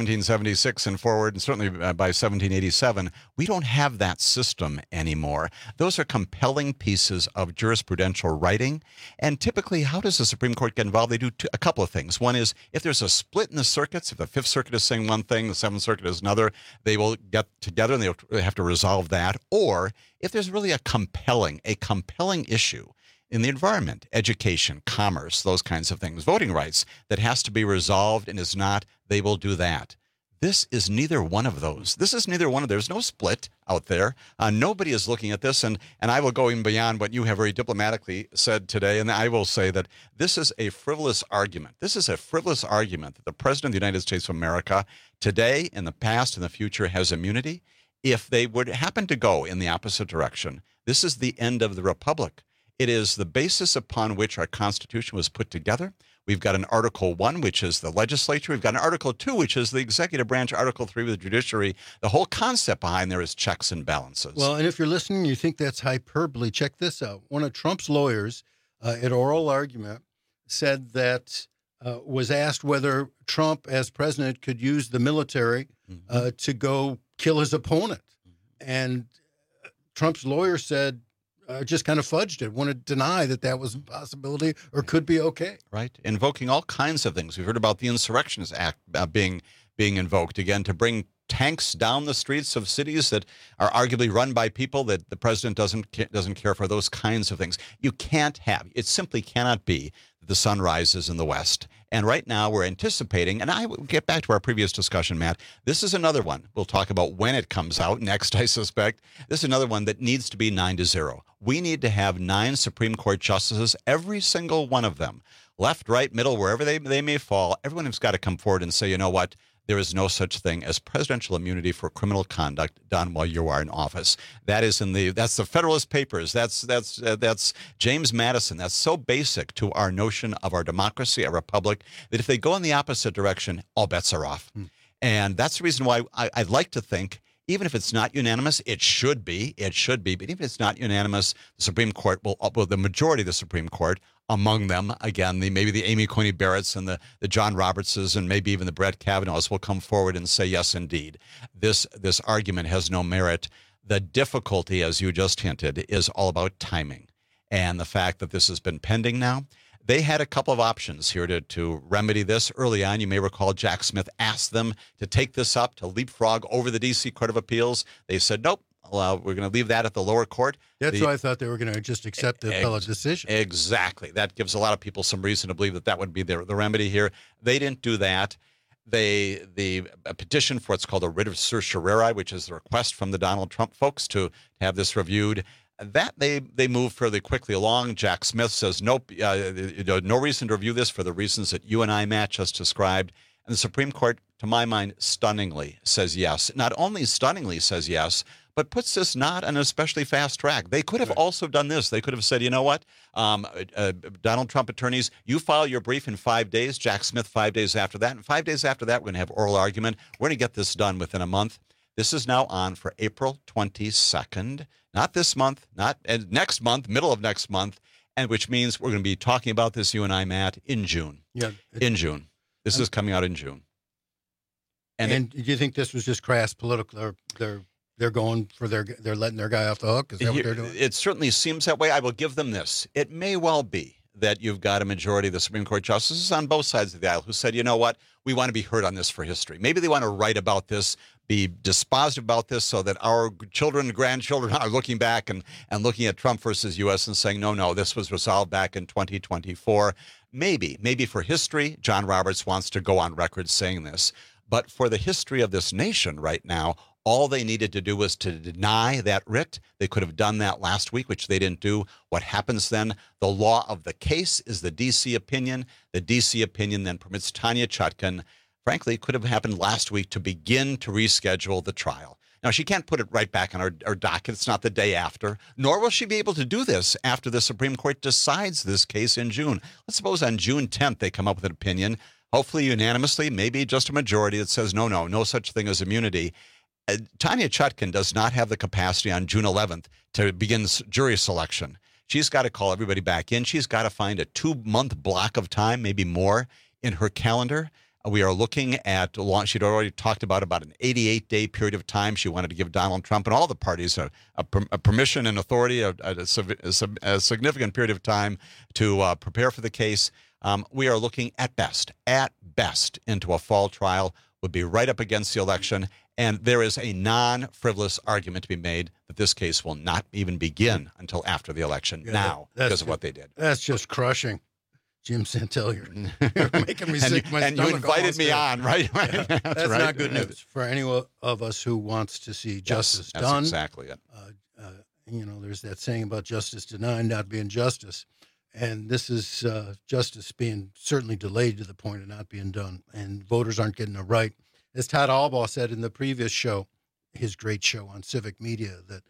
1776 and forward, and certainly by 1787. We don't have that system anymore. Those are compelling pieces of jurisprudential writing. And typically, how does the Supreme Court get involved? They do a couple of things. One is if there's a split in the circuits, if the Fifth Circuit is saying one thing, the Seventh Circuit is another, they will get together and they have to resolve that. Or if there's really a compelling issue in the environment, education, commerce, those kinds of things, voting rights, that has to be resolved and is not, they will do that. This is neither one of those. There's no split out there. Nobody is looking at this. And I will go even beyond what you have very diplomatically said today. And I will say that this is a frivolous argument. This is a frivolous argument that the President of the United States of America today, in the past, in the future, has immunity. If they would happen to go in the opposite direction, this is the end of the republic. It is the basis upon which our Constitution was put together. We've got an Article I, which is the legislature. We've got an Article II, which is the executive branch, Article III with the judiciary. The whole concept behind there is checks and balances. Well, and if you're listening, you think that's hyperbole, check this out. One of Trump's lawyers at oral argument said that was asked whether Trump, as president, could use the military to go kill his opponent. And Trump's lawyer said, just kind of fudged it, wanted to deny that was a possibility or could be okay. Right. Invoking all kinds of things. We've heard about the Insurrectionist Act being invoked, again, to bring tanks down the streets of cities that are arguably run by people that the president doesn't care for, those kinds of things. You can't have, it simply cannot be that the sun rises in the west. And right now we're anticipating, and I will get back to our previous discussion, Matt, this is another one. We'll talk about when it comes out next, I suspect. This is another one that needs to be 9-0. We need to have 9 Supreme Court justices, every single one of them, left, right, middle, wherever they may fall. Everyone has got to come forward and say, you know what? There is no such thing as presidential immunity for criminal conduct done while you are in office. That's the Federalist Papers. That's James Madison. That's so basic to our notion of our democracy, our republic, that if they go in the opposite direction, all bets are off. And that's the reason why I'd like to think, even if it's not unanimous, it should be. But even if it's not unanimous, the Supreme Court the majority of the Supreme Court, among them, again, maybe the Amy Coney Barretts and the John Robertses and maybe even the Brett Kavanaughs will come forward and say, yes, indeed, this argument has no merit. The difficulty, as you just hinted, is all about timing and the fact that this has been pending now. They had a couple of options here to remedy this. Early on, you may recall Jack Smith asked them to take this up, to leapfrog over the D.C. Court of Appeals. They said, nope, we're going to leave that at the lower court. That's why I thought they were going to just accept the appellate decision. Exactly. That gives a lot of people some reason to believe that would be the remedy here. They didn't do that. The petition for what's called a writ of certiorari, which is the request from the Donald Trump folks to have this reviewed, that they move fairly quickly along. Jack Smith says, nope, no reason to review this for the reasons that you and I, Matt, just described. And the Supreme Court, to my mind, stunningly says yes. Not only stunningly says yes, but puts this not on an especially fast track. They could have also done this. They could have said, you know what, Donald Trump attorneys, you file your brief in 5 days, Jack Smith 5 days after that, and 5 days after that, we're going to have oral argument. We're going to get this done within a month. This is now on for April 22nd, not this month, not next month, middle of next month, and which means we're going to be talking about this, you and I, Matt, in June. Yeah. In June. This is coming out in June. And do you think this was just crass political? They're going for they're letting their guy off the hook? Is that what they're doing? It certainly seems that way. I will give them this. It may well be that you've got a majority of the Supreme Court justices on both sides of the aisle who said, you know what, we want to be heard on this for history. Maybe they want to write about this, be dispositive about this so that our children and grandchildren are looking back and looking at Trump versus U.S. and saying, no, this was resolved back in 2024. Maybe for history, John Roberts wants to go on record saying this. But for the history of this nation right now, all they needed to do was to deny that writ. They could have done that last week, which they didn't do. What happens then? The law of the case is the D.C. opinion. The D.C. opinion then permits Tanya Chutkan, frankly, it could have happened last week, to begin to reschedule the trial. Now, she can't put it right back on our docket. It's not the day after, nor will she be able to do this after the Supreme Court decides this case in June. Let's suppose on June 10th they come up with an opinion, hopefully unanimously, maybe just a majority that says, no such thing as immunity. Tanya Chutkan does not have the capacity on June 11th to begin jury selection. She's got to call everybody back in. She's got to find a 2-month block of time, maybe more, in her calendar. We are looking at launch. She'd already talked about an 88-day period of time. She wanted to give Donald Trump and all the parties a permission and authority, a significant period of time to prepare for the case. We are looking at best, into a fall trial, would be right up against the election. And there is a non-frivolous argument to be made that this case will not even begin until after the election because of what they did. That's just crushing. Jim Santel, you're making me sick. And you invited me on, right? Yeah, that's right. not good news for any of us who wants to see justice done. That's exactly it. There's that saying about justice denied not being justice. And this is justice being certainly delayed to the point of not being done. And voters aren't getting it right. As Todd Albaugh said in the previous show, his great show on Civic Media, that,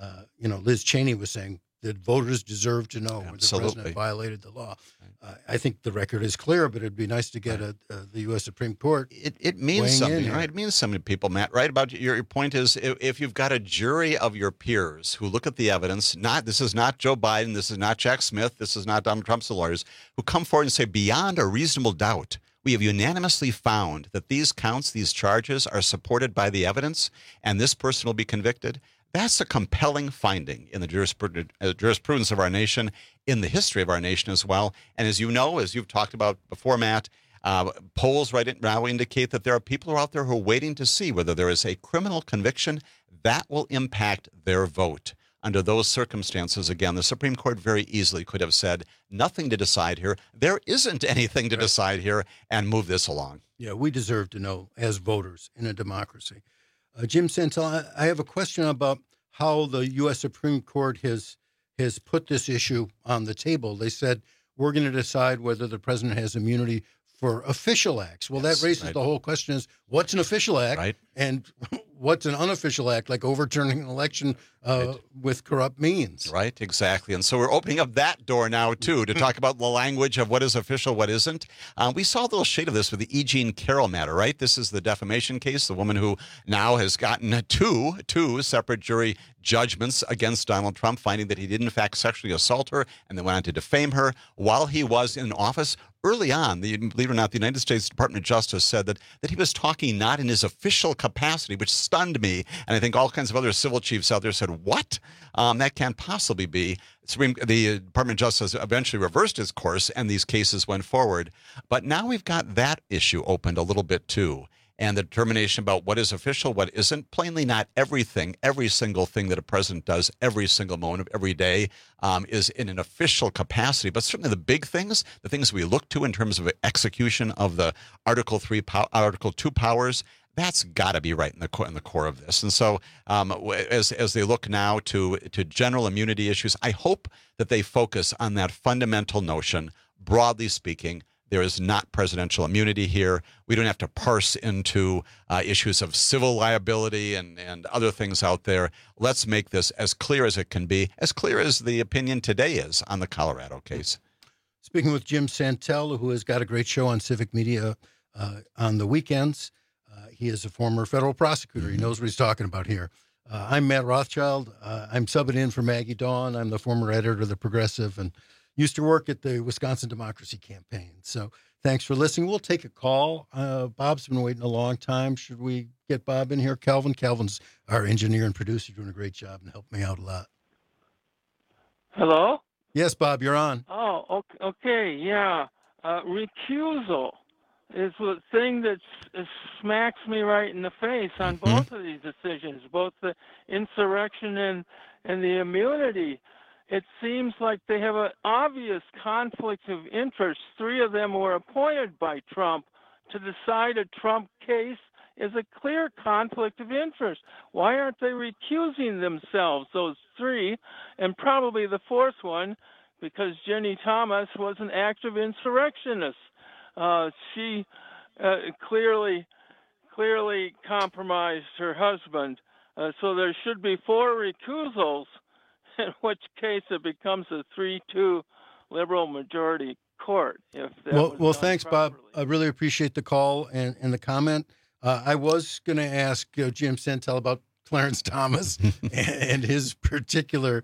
Liz Cheney was saying that voters deserve to know when the president violated the law. I think the record is clear, but it'd be nice to get the U.S. Supreme Court. It means something, right? It means something to people, Matt, right? About your point is if you've got a jury of your peers who look at the evidence, this is not Joe Biden, this is not Jack Smith, this is not Donald Trump's lawyers, who come forward and say beyond a reasonable doubt, we have unanimously found that these counts, these charges are supported by the evidence, and this person will be convicted. That's a compelling finding in the jurisprudence of our nation, in the history of our nation as well. And as you know, as you've talked about before, Matt, polls right now indicate that there are people who are out there who are waiting to see whether there is a criminal conviction that will impact their vote. Under those circumstances, again, the Supreme Court very easily could have said, nothing to decide here. There isn't anything to decide here, and move this along. Yeah, we deserve to know as voters in a democracy. Jim Santel, I have a question about how the U.S. Supreme Court has put this issue on the table. They said, we're going to decide whether the president has immunity for official acts. Well, that raises the whole question is, what's an official act? And what's an unofficial act, like overturning an election with corrupt means? Right, exactly. And so we're opening up that door now, too, to talk about the language of what is official, what isn't. We saw a little shade of this with the E. Jean Carroll matter, right? This is the defamation case, the woman who now has gotten two separate jury judgments against Donald Trump, finding that he did, in fact, sexually assault her and then went on to defame her while he was in office. Early on, believe it or not, the United States Department of Justice said that he was talking not in his official capacity, which stunned me. And I think all kinds of other civil chiefs out there said, what? That can't possibly be. The Department of Justice eventually reversed its course, and these cases went forward. But now we've got that issue opened a little bit, too. And the determination about what is official, what isn't. Plainly not everything, every single thing that a president does every single moment of every day is in an official capacity. But certainly the big things, the things we look to in terms of execution of the Article 2 powers, that's got to be right in the core of this. And so as they look now to general immunity issues, I hope that they focus on that fundamental notion, broadly speaking, There is not presidential immunity here. We don't have to parse into issues of civil liability and other things out there. Let's make this as clear as it can be, as clear as the opinion today is on the Colorado case. Speaking with Jim Santel, who has got a great show on Civic Media on the weekends. He is a former federal prosecutor. He knows what he's talking about here. I'm Matt Rothschild. I'm subbing in for Maggie Dawn. I'm the former editor of The Progressive and used to work at the Wisconsin Democracy Campaign. So thanks for listening. We'll take a call. Bob's been waiting a long time. Should we get Bob in here? Calvin's our engineer and producer, doing a great job and helped me out a lot. Hello? Yes, Bob, you're on. Oh, okay, yeah. Recusal is the thing that smacks me right in the face on both of these decisions, both the insurrection and the immunity. It seems like they have an obvious conflict of interest. 3 of them were appointed by Trump. To decide a Trump case is a clear conflict of interest. Why aren't they recusing themselves, those 3, and probably the 4th one, because Jenny Thomas was an active insurrectionist. She clearly compromised her husband. So there should be 4 recusals, in which case it becomes a 3-2 liberal majority court. If that Well, thanks, Bob. I really appreciate the call and the comment. I was going to ask Jim Santel about Clarence Thomas and his particular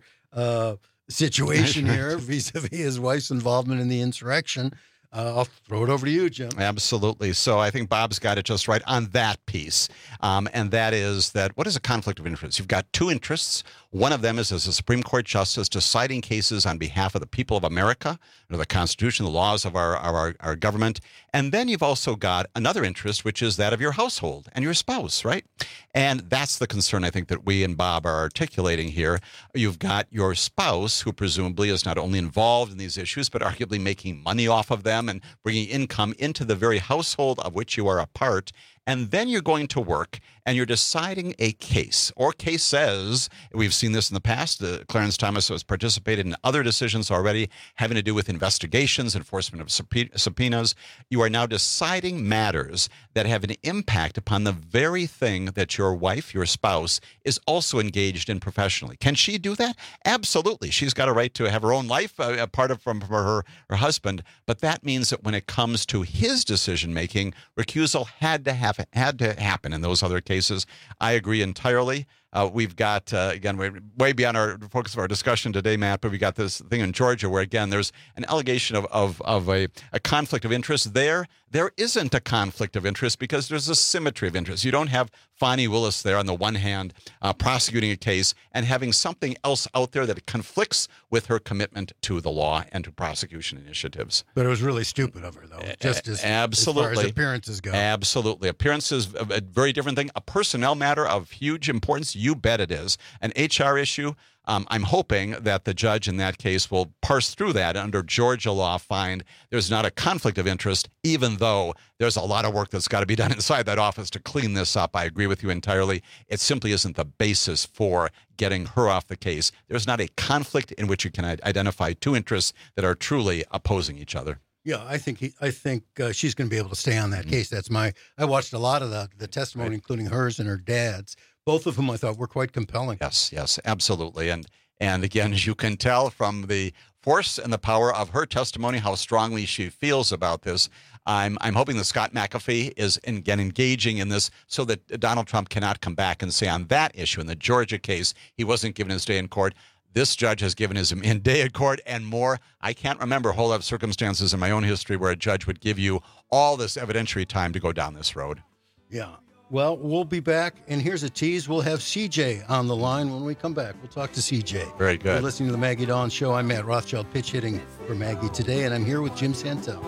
situation here vis-a-vis his wife's involvement in the insurrection. I'll throw it over to you, Jim. Absolutely. So I think Bob's got it just right on that piece. And that is that what is a conflict of interest? You've got 2 interests. One of them is as a Supreme Court justice deciding cases on behalf of the people of America, under the Constitution, the laws of our government. And then you've also got another interest, which is that of your household and your spouse, right? And that's the concern I think that we and Bob are articulating here. You've got your spouse, who presumably is not only involved in these issues, but arguably making money off of them and bringing income into the very household of which you are a part. And then you're going to work and you're deciding a case or cases. We've seen this in the past. Clarence Thomas has participated in other decisions already having to do with investigations, enforcement of subpoenas. You are now deciding matters that have an impact upon the very thing that your wife, your spouse, is also engaged in professionally. Can she do that? Absolutely. She's got a right to have her own life apart from her husband. But that means that when it comes to his decision-making, recusal had to happen in those other cases. I agree entirely. We've got, again, we're way beyond our focus of our discussion today, Matt, but we got this thing in Georgia where, again, there's an allegation of a conflict of interest there. There isn't a conflict of interest because there's a symmetry of interest. You don't have Fani Willis there on the one hand prosecuting a case and having something else out there that conflicts with her commitment to the law and to prosecution initiatives. But it was really stupid of her, though, just as absolutely. As far as appearances go. Absolutely. Appearance is a very different thing. A personnel matter of huge importance, you bet it is. An HR issue, I'm hoping that the judge in that case will parse through that under Georgia law, find there's not a conflict of interest, even though there's a lot of work that's got to be done inside that office to clean this up. I agree with you entirely. It simply isn't the basis for getting her off the case. There's not a conflict in which you can identify 2 interests that are truly opposing each other. Yeah, I think she's going to be able to stay on that case. I watched a lot of the testimony, including hers and her dad's, both of whom I thought were quite compelling. Yes, absolutely. And again, as you can tell from the force and the power of her testimony, how strongly she feels about this. I'm hoping that Scott McAfee is again engaging in this so that Donald Trump cannot come back and say on that issue, in the Georgia case, he wasn't given his day in court. This judge has given his day in court and more. I can't remember a whole lot of circumstances in my own history where a judge would give you all this evidentiary time to go down this road. Yeah. Well, we'll be back, and here's a tease. We'll have CJ on the line when we come back. We'll talk to CJ. Very good. You're listening to the Maggie Dawn Show. I'm Matt Rothschild, pitch hitting for Maggie today, and I'm here with Jim Santel.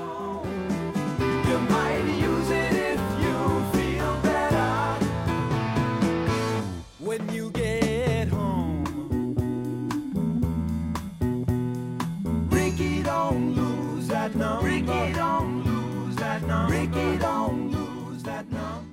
You might use it if you feel better when you get home. Ricky, don't lose that number. Ricky, don't lose that number. Ricky, don't lose that number.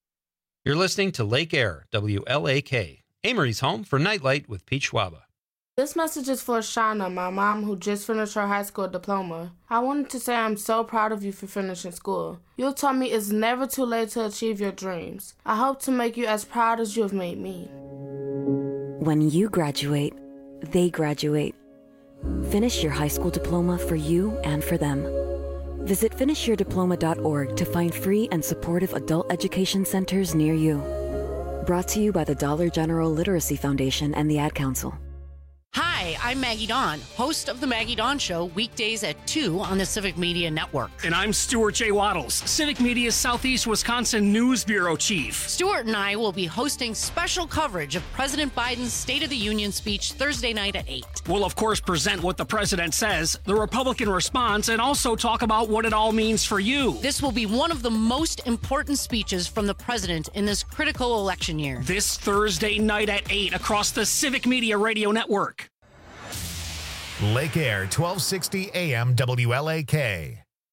You're listening to Lake Air, WLAK, Amory's home for Nightlight with Pete Schwaba. This message is for Shauna, my mom, who just finished her high school diploma. I wanted to say I'm so proud of you for finishing school. You taught me it's never too late to achieve your dreams. I hope to make you as proud as you have made me. When you graduate, they graduate. Finish your high school diploma for you and for them. Visit finishyourdiploma.org to find free and supportive adult education centers near you. Brought to you by the Dollar General Literacy Foundation and the Ad Council. Hi, I'm Maggie Dawn, host of The Maggie Dawn Show, weekdays at 2 on the Civic Media Network. And I'm Stuart J. Waddles, Civic Media's Southeast Wisconsin News Bureau Chief. Stuart and I will be hosting special coverage of President Biden's State of the Union speech Thursday night at 8. We'll, of course, present what the president says, the Republican response, and also talk about what it all means for you. This will be one of the most important speeches from the president in this critical election year. This Thursday night at 8 across the Civic Media Radio Network. Lake Air, 1260 AM WLAK.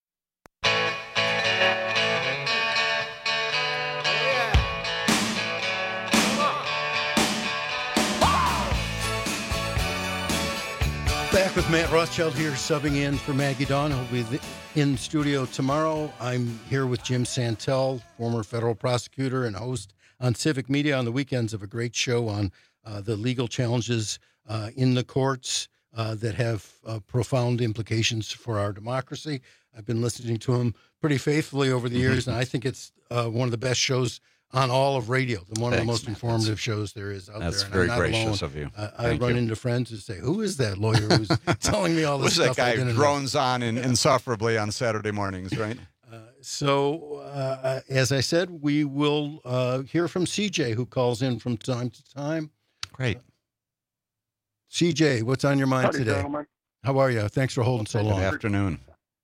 Back with Matt Rothschild here, subbing in for Maggie Dawn, who'll be in studio tomorrow. I'm here with Jim Santel, former federal prosecutor and host on Civic Media on the weekends of a great show on the legal challenges in the courts that have profound implications for our democracy. I've been listening to him pretty faithfully over the years, and I think it's one of the best shows on all of radio, one of the most informative shows there is out there. That's very gracious of you. I run into friends who say, who is that lawyer who's telling me all this stuff? Who's that guy who drones on insufferably on Saturday mornings, right? So, as I said, we will hear from CJ, who calls in from time to time. Great. CJ, what's on your mind Howdy, today? Gentlemen. How are you? Thanks for holding so long. Good afternoon.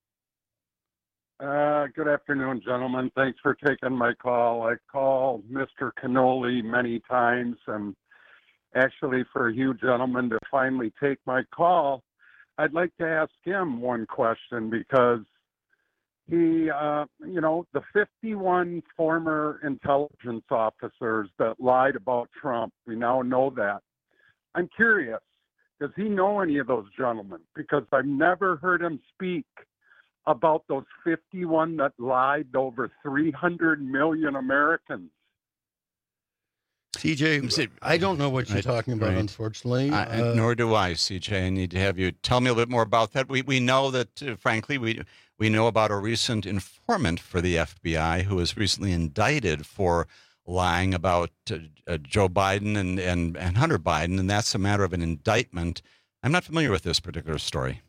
Good afternoon, gentlemen. Thanks for taking my call. I called Mr. Cannoli many times, and actually for you gentlemen to finally take my call, I'd like to ask him one question because he, the 51 former intelligence officers that lied about Trump, we now know that. I'm curious, does he know any of those gentlemen? Because I've never heard him speak about those 51 that lied to over 300 million Americans. CJ, I don't know what you're talking about, unfortunately. Nor do I, CJ. I need to have you tell me a little bit more about that. We know that, frankly, we know about a recent informant for the FBI who was recently indicted for lying about Joe Biden and Hunter Biden, and that's a matter of an indictment. I'm not familiar with this particular story.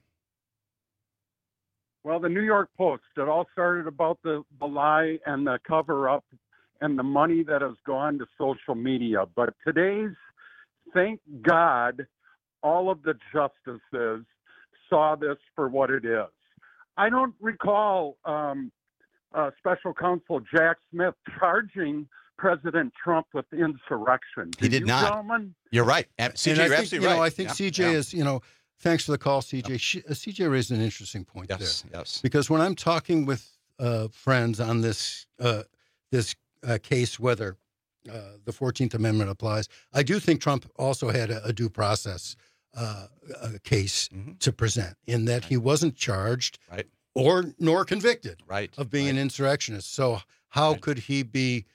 Well, the New York Post, it all started about the lie and the cover-up and the money that has gone to social media. But today's, thank God, all of the justices saw this for what it is. I don't recall Special Counsel Jack Smith charging President Trump with insurrection. He did not. Gentlemen? You're right. CJ, you're absolutely right. I think CJ is, thanks for the call, CJ. CJ raised an interesting point there. Yes. Because when I'm talking with friends on this case, whether the 14th Amendment applies, I do think Trump also had a due process case to present in that he wasn't charged nor convicted of being an insurrectionist. So how could he be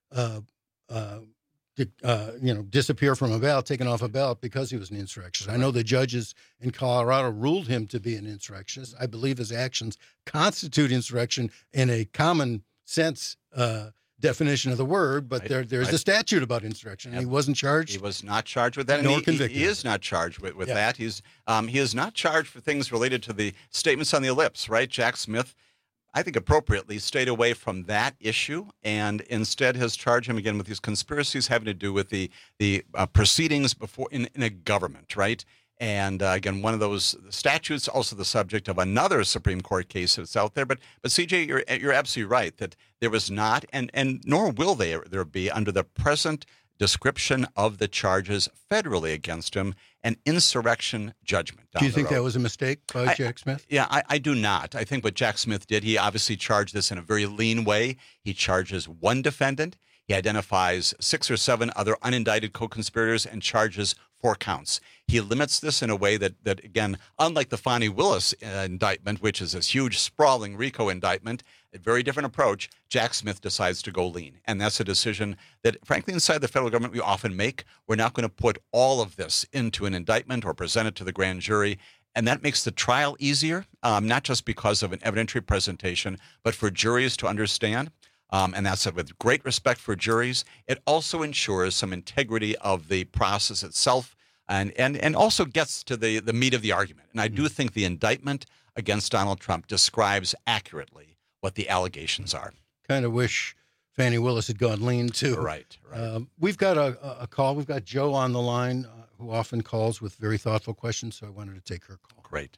disappear from a ballot, taken off a ballot because he was an insurrectionist? I know the judges in Colorado ruled him to be an insurrectionist. I believe his actions constitute insurrection in a common sense definition of the word, but there's a statute about insurrection, and he wasn't charged. He was not charged with that, nor and convicted. He is not charged with that. He is not charged for things related to the statements on the ellipse, right? Jack Smith, I think appropriately, stayed away from that issue and instead has charged him again with these conspiracies having to do with the proceedings before in a government, right? And again, one of those statutes, also the subject of another Supreme Court case that's out there. But CJ, you're absolutely right that there was not, and nor will there be under the present description of the charges federally against him, an insurrection judgment. Do you think that was a mistake by Jack Smith? Yeah, I do not. I think what Jack Smith did, he obviously charged this in a very lean way. He charges one defendant. He identifies 6 or 7 other unindicted co-conspirators and charges 4 counts. He limits this in a way that again, unlike the Fani Willis indictment, which is this huge, sprawling RICO indictment, a very different approach, Jack Smith decides to go lean. And that's a decision that, frankly, inside the federal government we often make. We're not going to put all of this into an indictment or present it to the grand jury. And that makes the trial easier, not just because of an evidentiary presentation, but for juries to understand. And that's with great respect for juries. It also ensures some integrity of the process itself and also gets to the meat of the argument. And I do think the indictment against Donald Trump describes accurately what the allegations are. Kind of wish Fani Willis had gone lean, too. Right. We've got a call. We've got Joe on the line who often calls with very thoughtful questions, so I wanted to take her call. Great.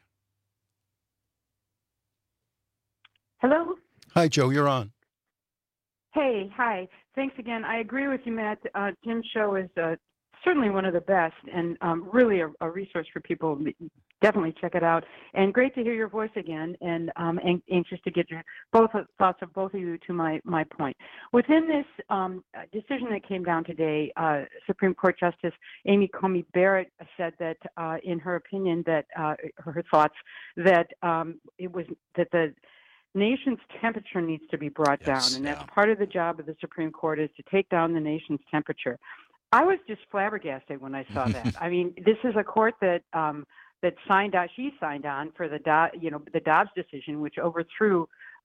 Hello? Hi, Joe. You're on. Hey, hi. Thanks again. I agree with you, Matt. Jim's show is certainly one of the best and really a resource for people. Definitely check it out. And great to hear your voice again, and anxious to get your thoughts of both of you to my point. Within this decision that came down today, Supreme Court Justice Amy Coney Barrett said that, in her opinion, that her thoughts that it was that the nation's temperature needs to be brought down, and that's part of the job of the Supreme Court is to take down the nation's temperature. I was just flabbergasted when I saw that. I mean, this is a court that signed on. She signed on for the Dobbs decision, which overthrew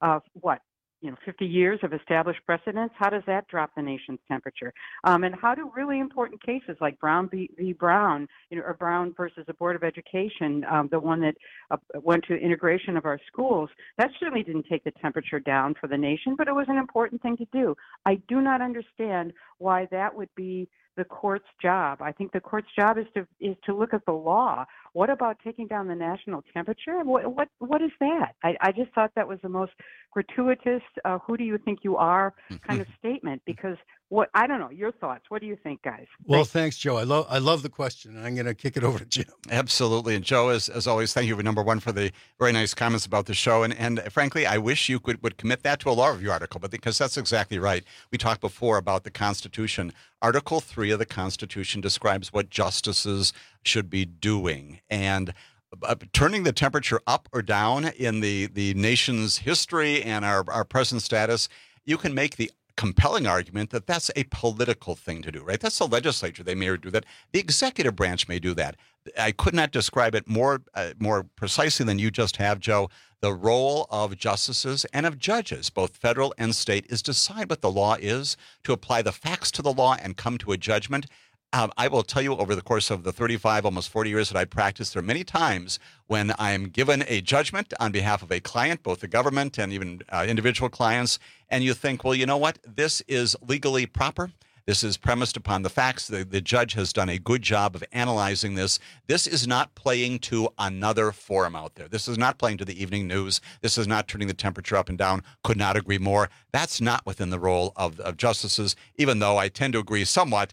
50 years of established precedents. How does that drop the nation's temperature? And how do really important cases like Brown v. Brown, or Brown versus the Board of Education, the one that went to integration of our schools, that certainly didn't take the temperature down for the nation, but it was an important thing to do. I do not understand why that would be the court's job. I think the court's job is to look at the law. What about taking down the national temperature? What is that? I just thought that was the most gratuitous, who do you think you are kind of statement, because I don't know, your thoughts. What do you think, guys? Well, thanks, Joe. I love the question, and I'm going to kick it over to Jim. Absolutely. And Joe, as always, thank you, number one, for the very nice comments about the show. And frankly, I wish you would commit that to a law review article, but because that's exactly right. We talked before about the Constitution. Article 3 of the Constitution describes what justices should be doing. And turning the temperature up or down in the nation's history and our present status, you can make the compelling argument that that's a political thing to do, right? That's the legislature. They may do that. The executive branch may do that. I could not describe it more precisely than you just have, Joe. The role of justices and of judges, both federal and state, is to decide what the law is, to apply the facts to the law and come to a judgment. I will tell you, over the course of the 35, almost 40 years that I practiced, there are many times when I am given a judgment on behalf of a client, both the government and even individual clients, and you think, well, you know what? This is legally proper. This is premised upon the facts. The judge has done a good job of analyzing this. This is not playing to another forum out there. This is not playing to the evening news. This is not turning the temperature up and down. Could not agree more. That's not within the role of justices, even though I tend to agree somewhat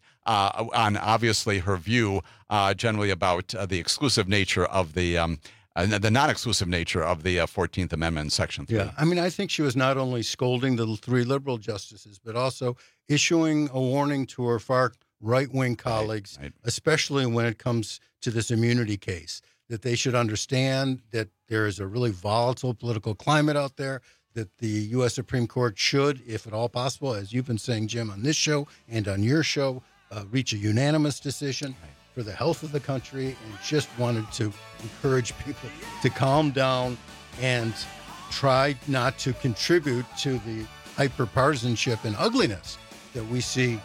on obviously her view generally about the exclusive nature of the non-exclusive nature of the 14th Amendment, Section 3. Yeah, I mean, I think she was not only scolding the 3 liberal justices, but also issuing a warning to her far right-wing colleagues, especially when it comes to this immunity case, that they should understand that there is a really volatile political climate out there, that the U.S. Supreme Court should, if at all possible, as you've been saying, Jim, on this show and on your show, reach a unanimous decision for the health of the country, and just wanted to encourage people to calm down and try not to contribute to the hyper-partisanship and ugliness that we see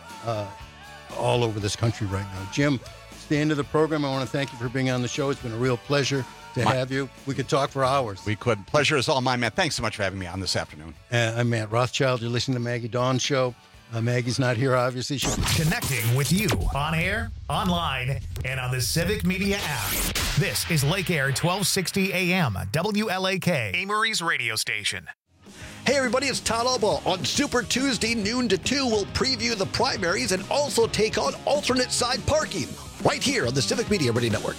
all over this country right now. Jim, it's the end of the program. I want to thank you for being on the show. It's been a real pleasure to have you. We could talk for hours. We could. Pleasure is all mine, Matt. Thanks so much for having me on this afternoon. I'm Matt Rothschild. You're listening to Maggie Dawn Show. Maggie's not here, obviously. Connecting with you on air, online, and on the Civic Media app. This is Lake Air 1260 AM, WLAK, Amory's radio station. Hey everybody, it's Todd Albaugh. On Super Tuesday, noon to 2, we'll preview the primaries and also take on alternate side parking. Right here on the Civic Media Radio Network.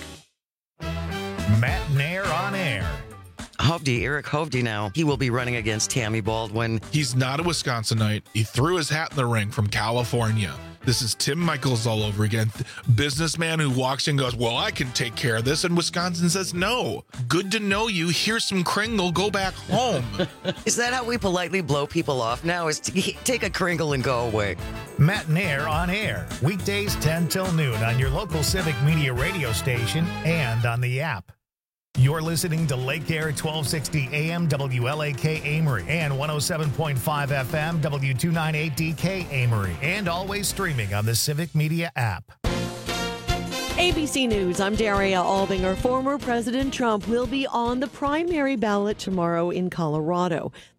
Matt Nair on air. Eric Hovde now. He will be running against Tammy Baldwin. He's not a Wisconsinite. He threw his hat in the ring from California. This is Tim Michaels all over again. Businessman who walks in and goes, well, I can take care of this. And Wisconsin says, no. Good to know you. Here's some Kringle. Go back home. Is that how we politely blow people off now? Is to take a Kringle and go away? Matt and Air on air. Weekdays 10 till noon on your local Civic Media radio station and on the app. You're listening to Lake Air 1260 AM WLAK Amory and 107.5 FM W298DK Amory, and always streaming on the Civic Media app. ABC News, I'm Daria Albinger. Former President Trump will be on the primary ballot tomorrow in Colorado.